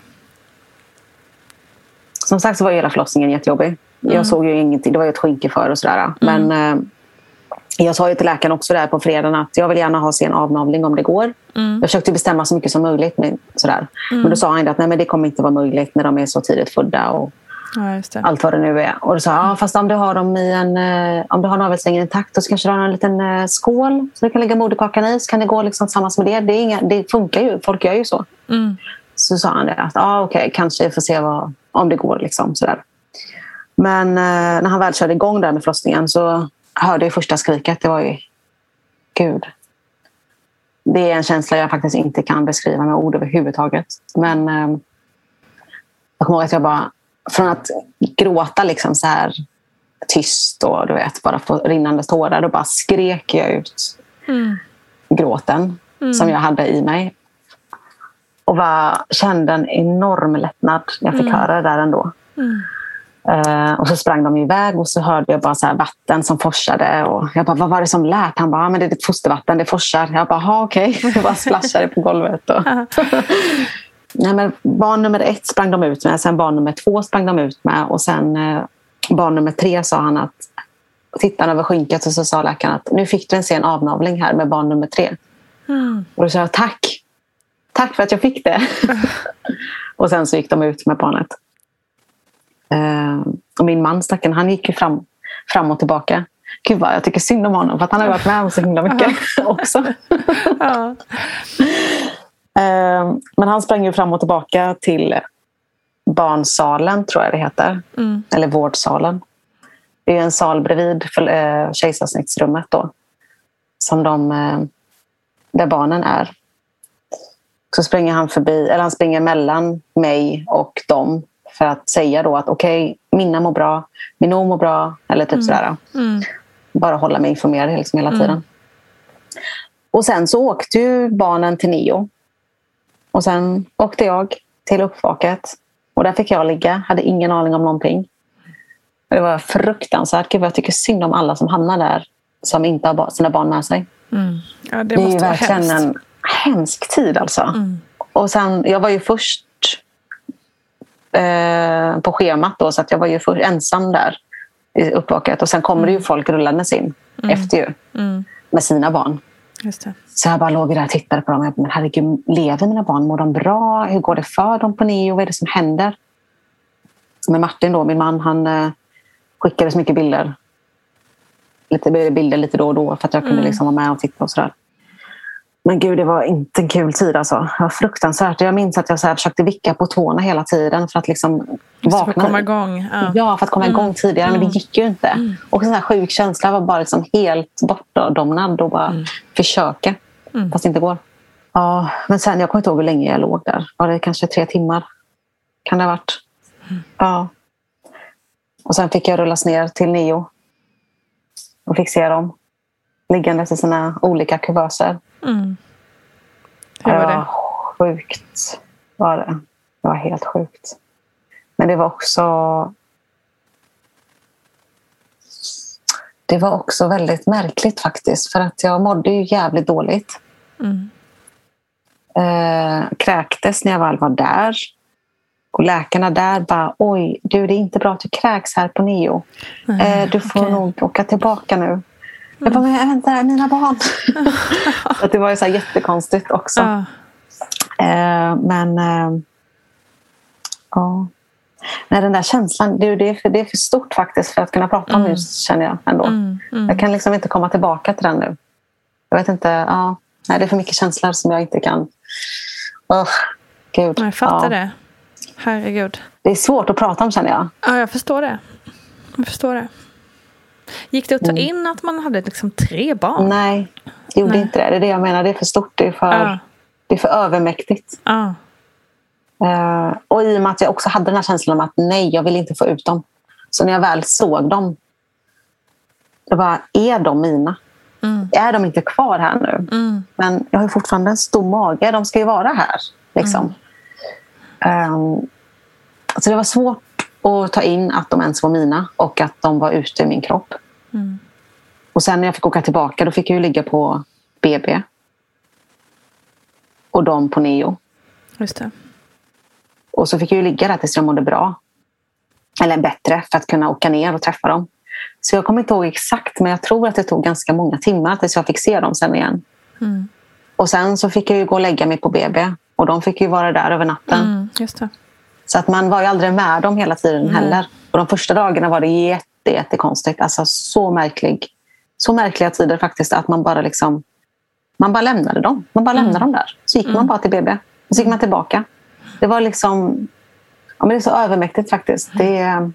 Som sagt så var ju hela förlossningen jättejobbig. Mm. Jag såg ju ingenting, det var ju ett skynke för och sådär. Men eh, jag sa ju till läkaren också där på fredagen att jag vill gärna ha sen avnavling om det går. Mm. Jag försökte bestämma så mycket som möjligt. Men, sådär. Mm. men då sa han att nej, men det kommer inte vara möjligt när de är så tidigt födda. Och ja, just det. allt vad det nu är. Och då sa jag, ja, fast om du har dem i en, om du har navelsträngen intakt, då så kanske du har en liten skål så du kan lägga moderkakan i, så kan det gå liksom tillsammans med det. Det, är inga, det funkar ju, folk gör ju så. Mm. Så sa han det, att ah, okej, okay, kanske får se vad, om det går liksom sådär. Men eh, när han väl körde igång där med förlossningen så hörde jag första skriket. Det var ju, gud. Det är en känsla jag faktiskt inte kan beskriva med ord överhuvudtaget. Men eh, jag kommer ihåg att jag bara, från att gråta liksom så här tyst och du vet, bara få rinnande tårar, då bara skrek jag ut mm. gråten mm. som jag hade i mig. Och bara kände en enorm lättnad. Jag fick mm. höra det där ändå. Mm. Uh, och så sprang de iväg och så hörde jag bara så här vatten som forsade. Och jag bara, vad var det som lät? Han bara, ah, men det är ditt fostervatten, det forsar. Jag bara, ha okej. Okay. Jag bara splashade på golvet. Och Nej, men barn nummer ett sprang de ut med. Sen barn nummer två sprang de ut med. Och sen uh, barn nummer tre sa han att tittade över skynket och så sa läkaren att nu fick du en sen avnavling här med barn nummer tre. Mm. Och då sa jag, tack. Tack för att jag fick det. Och sen så gick de ut med barnet. Uh, och min man stacken, han gick ju fram, fram och tillbaka. Gud vad jag tycker synd om honom, för att han har varit med om så himla mycket också. uh, men han sprang ju fram och tillbaka till barnsalen, tror jag det heter. Mm. Eller vårdsalen. Det är en sal bredvid för, uh, kejsarsnittsrummet då. Som de, uh, där barnen är. Så springer han förbi, eller han springer mellan mig och dem. För att säga då att okej, okay, Minna mår bra, Minou mår bra. Eller typ mm. sådär. Mm. Bara hålla mig informerad liksom hela tiden. Mm. Och sen så åkte ju barnen till Neo. Och sen åkte jag till uppvaket. Och där fick jag ligga. Hade ingen aning om någonting. Och det var fruktansvärt. Gud, jag tycker synd om alla som hamnar där. Som inte har sina barn med sig. Mm. Ja, det, det är ju verkligen hemskt. En hemsk tid alltså. Mm. Och sen, jag var ju först eh, på schemat då. Så att jag var ju först ensam där i uppvaket. Och sen kommer det ju folk rullandes in mm. efter ju. Mm. Med sina barn. Just det. Så jag bara låg där och tittade på dem. Jag bara, men herregud, lever mina barn? Mår de bra? Hur går det för dem på Neo? Vad är det som händer? Men Martin då, min man, han eh, skickade så mycket bilder. Lite bilder lite då och då. För att jag kunde mm. liksom vara med och titta och sådär. Men gud, det var inte en kul tid alltså. Det var fruktansvärt. Jag minns att jag så här försökte vicka på tårna hela tiden för att liksom vakna. För att komma igång. Ja, ja för att komma mm. igång tidigare. Men det gick ju inte. Mm. Och sån här sjuk känsla var bara liksom helt bortdomnad och bara mm. försöka. Mm. Fast det inte går. Ja, men sen, jag kommer inte ihåg hur länge jag låg där. Var det kanske tre timmar? Kan det ha varit? Mm. Ja. Och sen fick jag rullas ner till Neo. Och fick se dem. Liggandes i sina olika kuvöser. Mm. Hur var det? det var sjukt var det. Det var helt sjukt. Men det var också det var också väldigt märkligt faktiskt. För att jag mådde ju jävligt dåligt. Mm. Eh, kräktes när jag väl var där. Och läkarna där bara, oj, du, det är inte bra att du kräks här på Neo. Mm, eh, du får okay. nog åka tillbaka nu. Jag bara, men vänta, mina barn. Att det var ju så här jättekonstigt också. Uh. Eh, men eh, ja. Nej, den där känslan, det, det, är för, det är för stort faktiskt för att kunna prata mm. om just, känner jag ändå. Mm, mm. Jag kan liksom inte komma tillbaka till den nu. Jag vet inte, ja. Nej, det är för mycket känslor som jag inte kan. Oh, Gud. Jag fattar ja. det. Herregud. Det är svårt att prata om, känner jag. Ja, jag förstår det. Jag förstår det. Gick det att ta mm. in att man hade liksom tre barn? Nej, det gjorde Nej. inte det. Det är det jag menar. Det är för stort. Det är för, ja. det är för övermäktigt. Ja. Uh, och i och med att jag också hade den här känslan om att nej, jag vill inte få ut dem. Så när jag väl såg dem, det var, är de mina? Mm. Är de inte kvar här nu? Mm. Men jag har ju fortfarande en stor mage. De ska ju vara här. Liksom. Mm. Um, så det var svårt att ta in att de ens var mina och att de var ute i min kropp. Mm. Och sen när jag fick åka tillbaka, då fick jag ju ligga på B B. Och de på Neo. Just det. Och så fick jag ju ligga där tills jag mådde bra. Eller bättre, för att kunna åka ner och träffa dem. Så jag kommer inte ihåg exakt, men jag tror att det tog ganska många timmar tills jag fick se dem sen igen. Mm. Och sen så fick jag ju gå och lägga mig på B B. Och de fick ju vara där över natten. Mm, just det. Så att man var ju aldrig med dem hela tiden Mm. heller. Och de första dagarna var det jätte, jättekonstigt. Alltså så märklig. Så märkliga tider faktiskt att man bara liksom... Man bara lämnade dem. Man bara Mm. lämnade dem där. Så gick Mm. man bara till B B. Och så gick man tillbaka. Det var liksom... Ja, men det är så övermäktigt faktiskt. Det är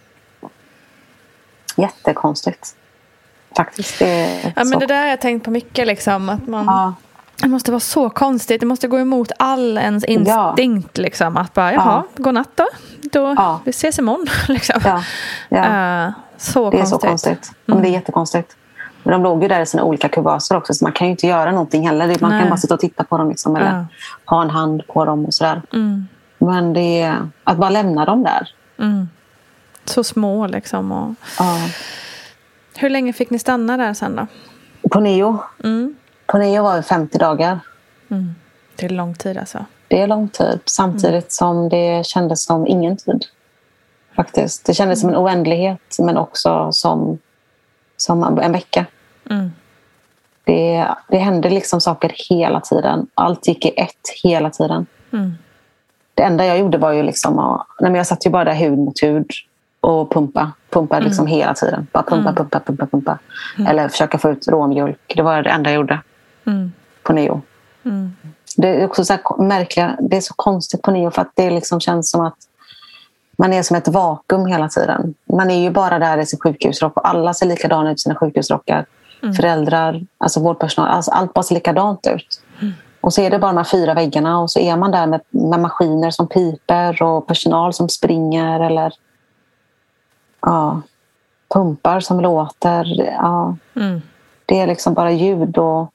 jättekonstigt. Faktiskt. Det är Ja, men så. det där har jag tänkt på mycket. Liksom, att man... Ja. Det måste vara så konstigt. Det måste gå emot all ens instinkt. Ja. Liksom, att bara, jaha, Ja. god natt då. då Ja. Vi ses imorgon. Liksom. Ja. Ja. Uh, så Det är konstigt. så konstigt. Mm. Men det är jättekonstigt. Men de låg ju där i sina olika kubaser också. Så man kan ju inte göra någonting heller. Man Nej. kan bara sitta och titta på dem. Liksom, eller Ja. ha en hand på dem och sådär. Mm. Men det är att bara lämna dem där. Mm. Så små liksom. Och... Ja. Hur länge fick ni stanna där sen då? På Neo. Mm. På Neo var det femtio dagar. Mm. Det är lång tid alltså. Det är lång tid. Samtidigt mm. som det kändes som ingen tid. Faktiskt. Det kändes mm. som en oändlighet. Men också som, som en vecka. Mm. Det, det hände liksom saker hela tiden. Allt gick i ett hela tiden. Mm. Det enda jag gjorde var ju liksom att, nej men jag satt ju bara där hud mot hud och pumpa. Pumpa mm. liksom hela tiden. Bara pumpa, mm. pumpa, pumpa, pumpa. Mm. Eller försöka få ut råmjölk. Det var det enda jag gjorde. Mm. På Neo. Mm. Det är också så här märkliga. Det är så konstigt på Neo för att det liksom känns som att man är som ett vakuum hela tiden. Man är ju bara där i sin sjukhusrock och alla ser likadana ut i sina sjukhusrockar. Mm. Föräldrar, alltså vårdpersonal, alltså allt bara ser likadant ut. Mm. Och så är det bara de här fyra väggarna och så är man där med, med maskiner som piper och personal som springer eller ja, pumpar som låter. Ja. Mm. Det är liksom bara ljud och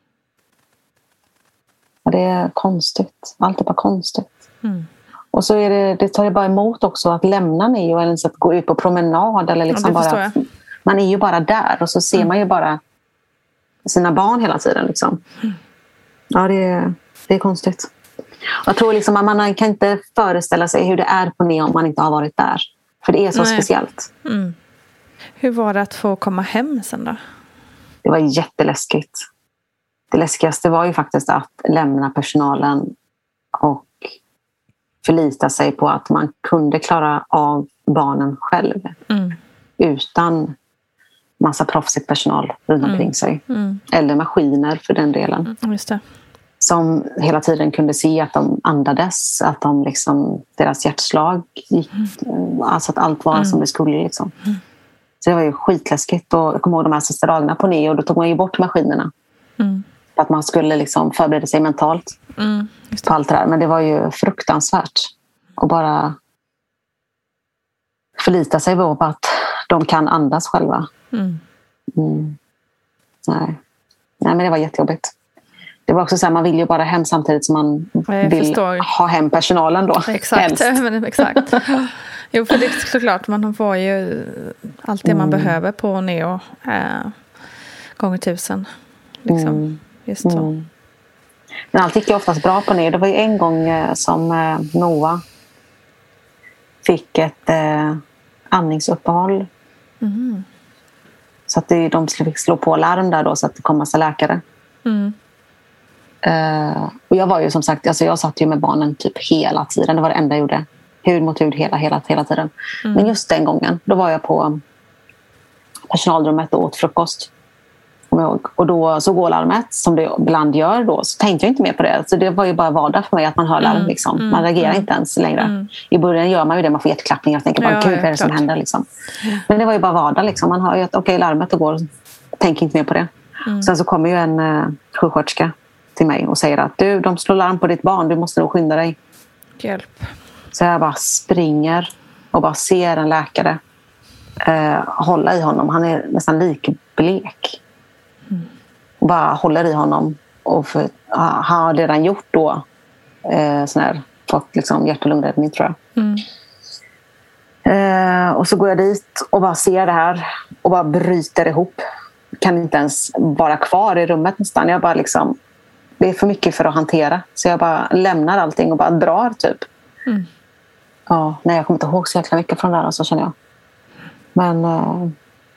ja, det är konstigt. Allt är bara konstigt. Mm. Och så är det, det tar ju bara emot också att lämna Neo eller att gå ut på promenad eller liksom ja, bara, man är ju bara där och så ser mm. man ju bara sina barn hela tiden liksom. Mm. Ja, det är, det är konstigt. Jag tror liksom att man kan inte föreställa sig hur det är på Neo om man inte har varit där. För det är så Nej. speciellt. Mm. Hur var det att få komma hem sen då? Det var jätteläskigt. Det läskigaste var ju faktiskt att lämna personalen och förlita sig på att man kunde klara av barnen själv. Mm. Utan massa proffsig personal runt omkring mm. sig. Mm. Eller maskiner för den delen. Mm, just det. Som hela tiden kunde se att de andades. Att de liksom, deras hjärtslag gick. Mm. Alltså att allt var mm. som det skulle. Liksom. Mm. Så det var ju skitläskigt. Och jag kommer ihåg de här sista dagarna på Neo. Då tog man ju bort maskinerna. Mm. För att man skulle liksom förbereda sig mentalt. Mm. Just det. På allt det där. Men det var ju fruktansvärt. Och bara förlita sig på att de kan andas själva. Mm. Mm. Nej. Nej, men det var jättejobbigt. Det var också så här, man vill ju bara hem samtidigt som man jag vill förstår. ha hem personalen då. Exakt, men, exakt. Jo, för det är såklart, man får ju allt det mm. man behöver på Neo eh, gånger tusen. Liksom. Mm. Just så. Mm. Men allt gick ju oftast bra på Neo. Det var ju en gång eh, som eh, Noah fick ett eh, andningsuppehåll. Mm. Så att det, de fick slå på larm där då så att det kom massa läkare. Mm. Uh, och jag var ju som sagt, alltså jag satt ju med barnen typ hela tiden. Det var det enda jag gjorde. Hud mot hud hela, hela, hela tiden. Mm. Men just den gången, då var jag på personalrummet och åt frukost. Och då så går larmet, som det ibland gör då, så tänkte jag inte mer på det. Så det var ju bara vardag för mig att man hör larm. Mm. Liksom. Man reagerar mm. inte ens längre. Mm. I början gör man ju det, man får hjärtklappningar och tänker bara, ja, gud vad är det som händer? Liksom. Men det var ju bara vardag. Liksom. Man hör ju att okej, okay, larmet och går, tänker inte mer på det. Mm. Sen så kommer ju en uh, sjuksköterska till mig och säger att du, de slår larm på ditt barn, du måste nog skynda dig. Hjälp. Så jag bara springer och bara ser en läkare uh, hålla i honom. Han är nästan likblek. Mm. Och bara håller i honom och för, uh, han har redan gjort då uh, sån här, fått liksom hjärt- och lungräddning tror jag. Mm. Uh, och så går jag dit och bara ser det här och bara bryter ihop. Kan inte ens vara kvar i rummet nästan. Jag bara liksom, det är för mycket för att hantera. Så jag bara lämnar allting och bara drar typ. Mm. Ja, nej, jag kommer inte ihåg så jäkla mycket från det här, så känner jag. Men uh,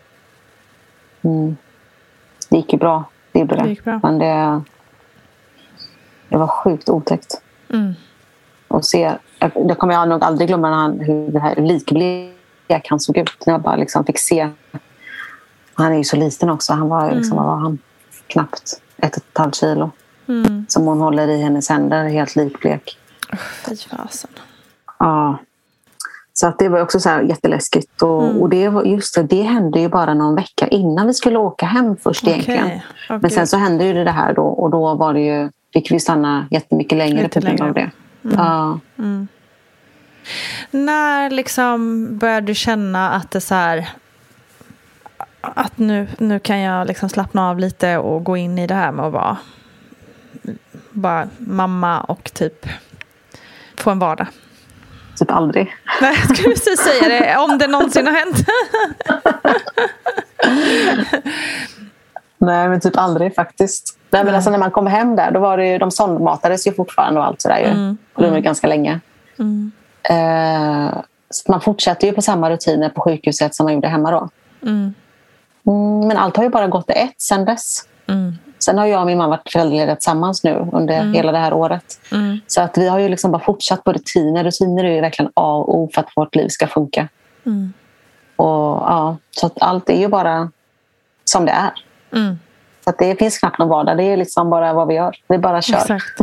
Mm. Det gick ju bra. Det gjorde det. Det gick bra. Men det, det var sjukt otäckt. Mm. Och se, det kommer jag nog aldrig glömma när han, hur det här likblek han såg ut. När jag bara liksom fick se. Han är ju så liten också. Han var, liksom, Mm. vad var han? Knappt ett och ett halvt kilo. Mm. Som hon håller i hennes händer. Helt likblek. Fy fasen. Ja. Så att det var också så här jätteläskigt. Och, Mm. och det, var, just det, det hände ju bara någon vecka innan vi skulle åka hem först Okej. egentligen. Åh, Men sen Gud. så hände ju det här då. Och då var det ju, fick vi stanna jättemycket längre Lite på grund av längre. det. Ja. Mm. När liksom började du känna att det så här, att nu, nu kan jag liksom slappna av lite och gå in i det här med att vara bara mamma och typ få en vardag? Typ aldrig. Nej, jag skulle precis säga det. Om det någonsin har hänt. Nej, men typ aldrig faktiskt. Nej, men alltså, när man kom hem där, då var det ju, de sondmatades ju fortfarande och allt sådär ju. Mm. Och det var ganska länge. Mm. Eh, så man fortsätter ju på samma rutiner på sjukhuset som man gjorde hemma då. Mm. Mm, men allt har ju bara gått ett sedan dess. Mm. Sen har jag och min mamma varit föräldralediga tillsammans nu under Mm. hela det här året. Mm. Så att vi har ju liksom bara fortsatt på rutiner. Rutiner är ju verkligen A och O för att vårt liv ska funka. Mm. Och, ja, så att allt är ju bara som det är. Mm. Så att det finns knappt någon vardag. Det är liksom bara vad vi gör. Vi bara kör. Exakt.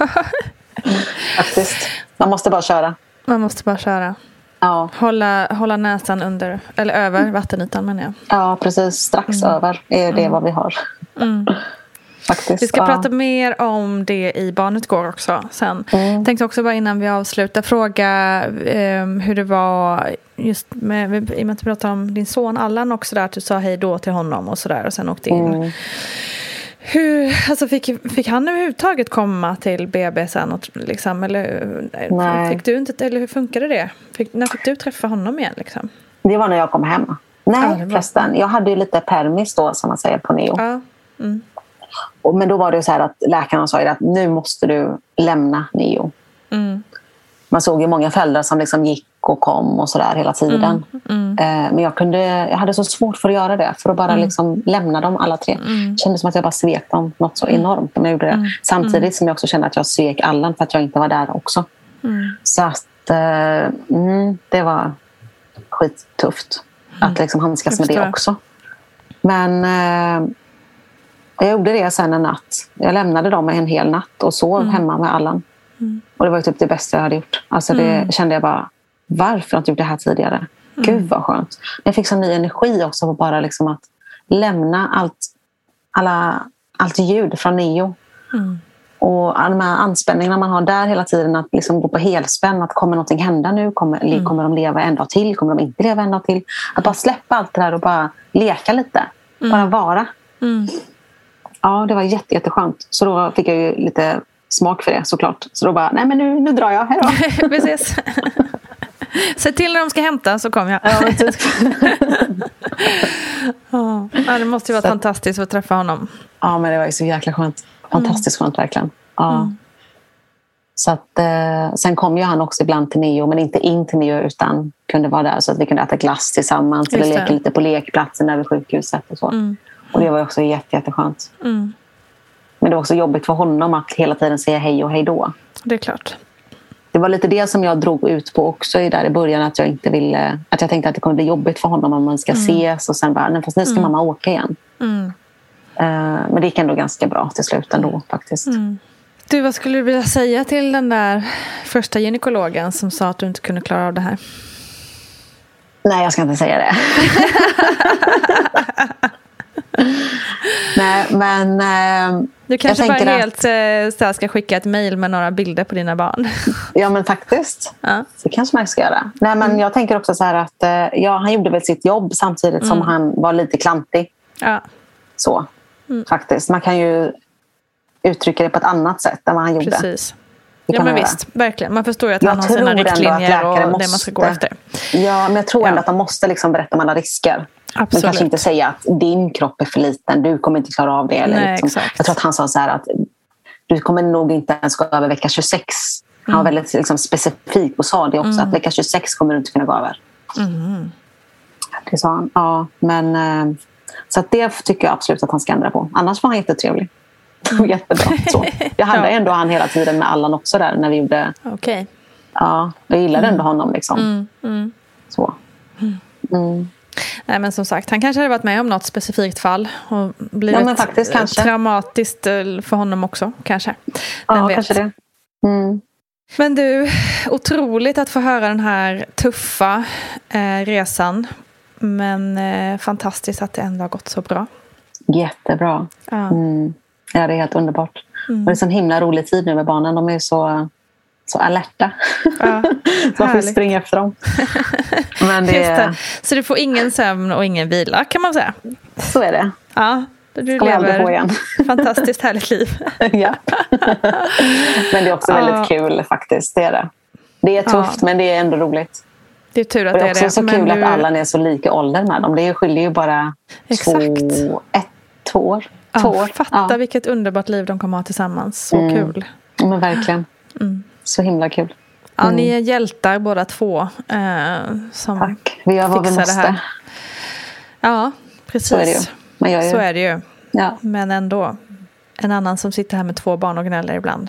Faktiskt. Man måste bara köra. Man måste bara köra. Ja, Hålla, hålla näsan under, eller över vattenytan menar jag. ja precis. Strax över är det vad vi har. Mm. Faktiskt. Vi ska ja. prata mer om det i Barnet går också sen. Mm. Tänkte också bara innan vi avslutar fråga eh, hur det var just med, i och med att du pratade om din son Allan också där, att du sa hej då till honom och sådär och sen åkte in. Mm. Hur, alltså fick, fick han överhuvudtaget komma till B B sen och, liksom, eller Nej. fick du inte, eller hur funkade det? Fick, när fick du träffa honom igen liksom? Det var när jag kom hem. Nej, Ja, det var- förresten. Jag hade ju lite permis då, som man säger på Neo. Ja. Mm. Och, men då var det ju så här att läkarna sa ju att nu måste du lämna Neo. Mm. Man såg ju många föräldrar som liksom gick och kom och sådär hela tiden. Mm. Eh, men jag, kunde, jag hade så svårt för att göra det. För att bara Mm. liksom lämna dem alla tre. Mm. Det kändes som att jag bara svek dem något så enormt. Om jag gjorde det. Mm. Samtidigt Mm. som jag också kände att jag svek Allan för att jag inte var där också. Mm. Så att eh, mm, det var skittufft. Mm. Att liksom handskas Jag med det förstår. också. Men eh, jag gjorde det sen en natt. Jag lämnade dem en hel natt och sov Mm. hemma med Allan. Mm. Och det var ju typ det bästa jag hade gjort. Alltså det Mm. kände jag bara, varför har jag inte gjort det här tidigare? Mm. Gud vad skönt. Jag fick så ny energi också på bara liksom att lämna allt, alla, allt ljud från Neo. Mm. Och alla de här anspänningarna man har där hela tiden, att liksom gå på helspänn, att kommer någonting hända nu? Kommer, Mm. kommer de leva en dag till? Kommer de inte leva en dag till? Att bara släppa allt det där och bara leka lite. Mm. Bara vara. Mm. Ja, det var jätte, jätteskönt. Så då fick jag ju lite smak för det såklart. Så då bara, nej men nu, nu drar jag. Hej då. Vi ses. Se till när de ska hämta så kommer jag. Ja, men typ. Ja, det måste ju vara Så- fantastiskt att träffa honom. Ja, men det var ju så jäkla skönt. Fantastiskt skönt verkligen. Ja. Mm. Så att, eh, sen kom ju han också ibland till Neo, men inte in till Neo utan kunde vara där så att vi kunde äta glass tillsammans eller Just det. leka lite på lekplatsen över sjukhuset och så. Mm. Och det var ju också jätte, jätteskönt. Mm. Men det var också jobbigt för honom att hela tiden säga hej och hej då. Det är klart. Det var lite det som jag drog ut på också i, där i början, att jag inte ville, att jag tänkte att det kommer bli jobbigt för honom om man ska ses och sen bara, nej, fast nu ska Mm. mamma åka igen. Mm. Eh, men det gick ändå ganska bra till slut ändå faktiskt. Mm. Du, vad skulle du vilja säga till den där första gynekologen som sa att du inte kunde klara av det här? Nej, jag ska inte säga det. Nej, men eh, Du kanske jag bara tänker helt eh, så här ska skicka ett mejl med några bilder på dina barn. ja, men faktiskt. Ja. Det kanske man ska göra. Nej, men jag tänker också så här att eh, ja, han gjorde väl sitt jobb samtidigt Mm. som han var lite klantig. Ja. Så, Mm. faktiskt. Man kan ju uttrycka det på ett annat sätt än vad han gjorde. Precis. Det Ja, kan men man visst, verkligen. Man förstår ju att Jag han har tror sina ändå att riktlinjer läkare och måste, det man ska gå efter. Ja, men jag tror ändå Ja. att de måste liksom berätta om alla risker. Men Absolut. kanske inte säga att din kropp är för liten, du kommer inte klara av det. Eller Nej, liksom. exakt. Jag tror att han sa så här att du kommer nog inte ens gå över vecka tjugosex. Han var Mm. väldigt liksom, specifik och sa det också, Mm. att vecka tjugosex kommer du inte kunna gå över. Mm. Det sa han. Ja, men, eh, Så att det tycker jag absolut att han ska ändra på. Annars var han jättetrevlig. Jättebra. Så. Jag hade ja. ändå han hela tiden med Allan också där när vi gjorde... Okej. Okay. Ja, jag gillade ändå honom liksom. Mm, mm. Så. Mm. Nej, men som sagt, han kanske hade varit med om något specifikt fall och blivit ja, men faktiskt, kanske. traumatiskt för honom också, kanske. Vem ja, vet. Kanske det. Mm. Men du, otroligt att få höra den här tuffa eh, resan. Men eh, fantastiskt att det ändå har gått så bra. Jättebra. Ja, mm. ja det är helt underbart. Mm. Och det är så himla rolig tid nu med barnen. De är så... så alerta. Ja, så man får springa efter dem. Men det... Just det. Så du får ingen sömn och ingen vila, kan man säga. Så är det. Ja, du ska lever på igen. Fantastiskt härligt liv. Ja. Men det är också väldigt ja. kul faktiskt. Det är det. Det är tufft, ja. men det är ändå roligt. Det är tur att och det är det. Det är också så kul du... att alla är så lika ålder med dem. Det skiljer ju bara Exakt. två, ett, två år. Ja, två år. Fatta ja. vilket underbart liv de kommer ha tillsammans. Så mm. kul. Ja, men verkligen. Mm. Så himla kul. Ja, mm. ni är hjältar båda två. Eh, som Tack. Vi gör vad vi måste. Det här. Ja, precis. Så är det ju. Man gör ju. Så är det ju. Ja. Men ändå. En annan som sitter här med två barn och gnäller ibland.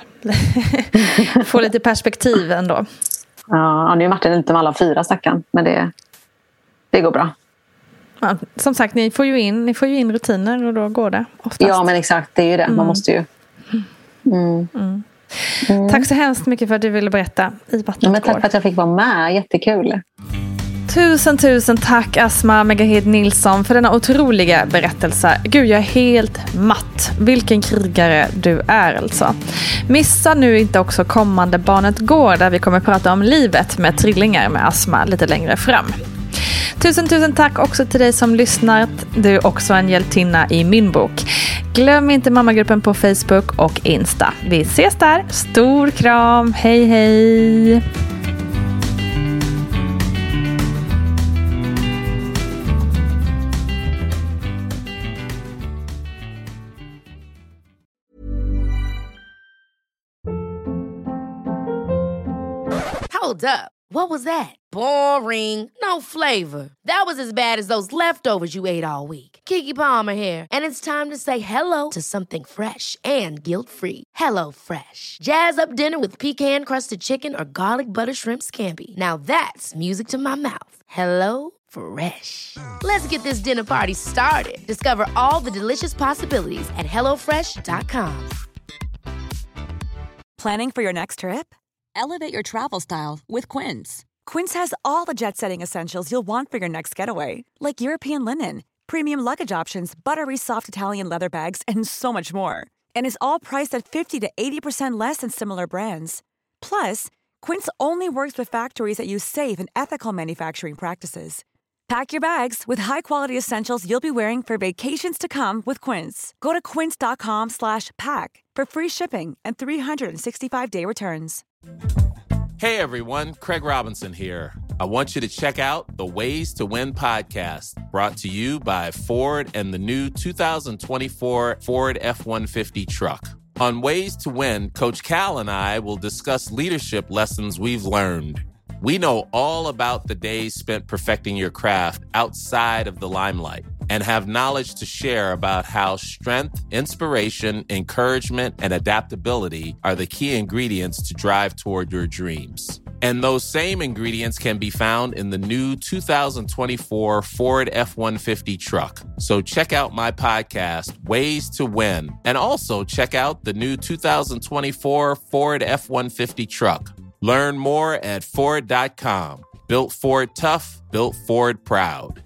Får lite perspektiv ändå. Ja, nu är Martin lite med alla fyra stackaren. Men det, det går bra. Ja, som sagt, ni får, ju in, ni får ju in rutiner och då går det oftast. Ja, men exakt. Det är ju det. Man mm. måste ju. Mm. Mm. Mm. Tack så hemskt mycket för att du ville berätta i Vattnet ja, men tack för att jag fick vara med, jättekul. Tusen tusen tack Asma Megahed Nilsson för denna otroliga berättelse. Gud, jag är helt matt. Vilken krigare du är alltså. Missa nu inte också kommande Barnet går, där vi kommer prata om livet med trillingar med Asma lite längre fram. Tusen tusen tack också till dig som lyssnat. Du är också en hjältinna i min bok. Glöm inte mammagruppen på Facebook och Insta. Vi ses där. Stor kram. Hej hej. Hold up. What was that? Boring. No flavor. That was as bad as those leftovers you ate all week. Keke Palmer here. And it's time to say hello to something fresh and guilt-free. Hello Fresh. Jazz up dinner with pecan-crusted chicken or garlic butter shrimp scampi. Now that's music to my mouth. Hello Fresh. Let's get this dinner party started. Discover all the delicious possibilities at hello fresh dot com. Planning for your next trip? Elevate your travel style with Quince. Quince has all the jet-setting essentials you'll want for your next getaway, like European linen, premium luggage options, buttery soft Italian leather bags, and so much more. And is all priced at fifty to eighty percent less than similar brands. Plus, Quince only works with factories that use safe and ethical manufacturing practices. Pack your bags with high-quality essentials you'll be wearing for vacations to come with Quince. Go to quince.com slash pack for free shipping and three sixty-five day returns. Hey everyone, Craig Robinson here. I want you to check out the Ways to Win podcast, brought to you by Ford and the new two thousand twenty-four Ford F one fifty truck. On Ways to Win, Coach Cal and I will discuss leadership lessons we've learned. We know all about the days spent perfecting your craft outside of the limelight and have knowledge to share about how strength, inspiration, encouragement, and adaptability are the key ingredients to drive toward your dreams. And those same ingredients can be found in the new two thousand twenty-four Ford F one fifty truck. So check out my podcast, Ways to Win, and also check out the new two thousand twenty-four Ford F one fifty truck. Learn more at Ford dot com. Built Ford tough, built Ford proud.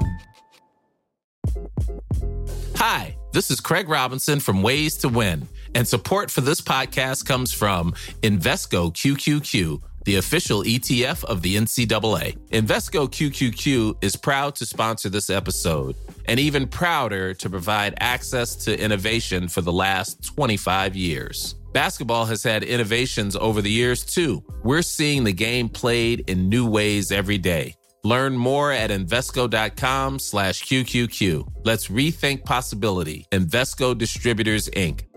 Hi, this is Craig Robinson from Ways to Win, and support for this podcast comes from Invesco Q Q Q, the official E T F of the N C double A. Invesco Q Q Q is proud to sponsor this episode, and even prouder to provide access to innovation for the last twenty-five years. Basketball has had innovations over the years, too. We're seeing the game played in new ways every day. Learn more at Invesco.com slash QQQ. Let's rethink possibility. Invesco Distributors, Incorporated.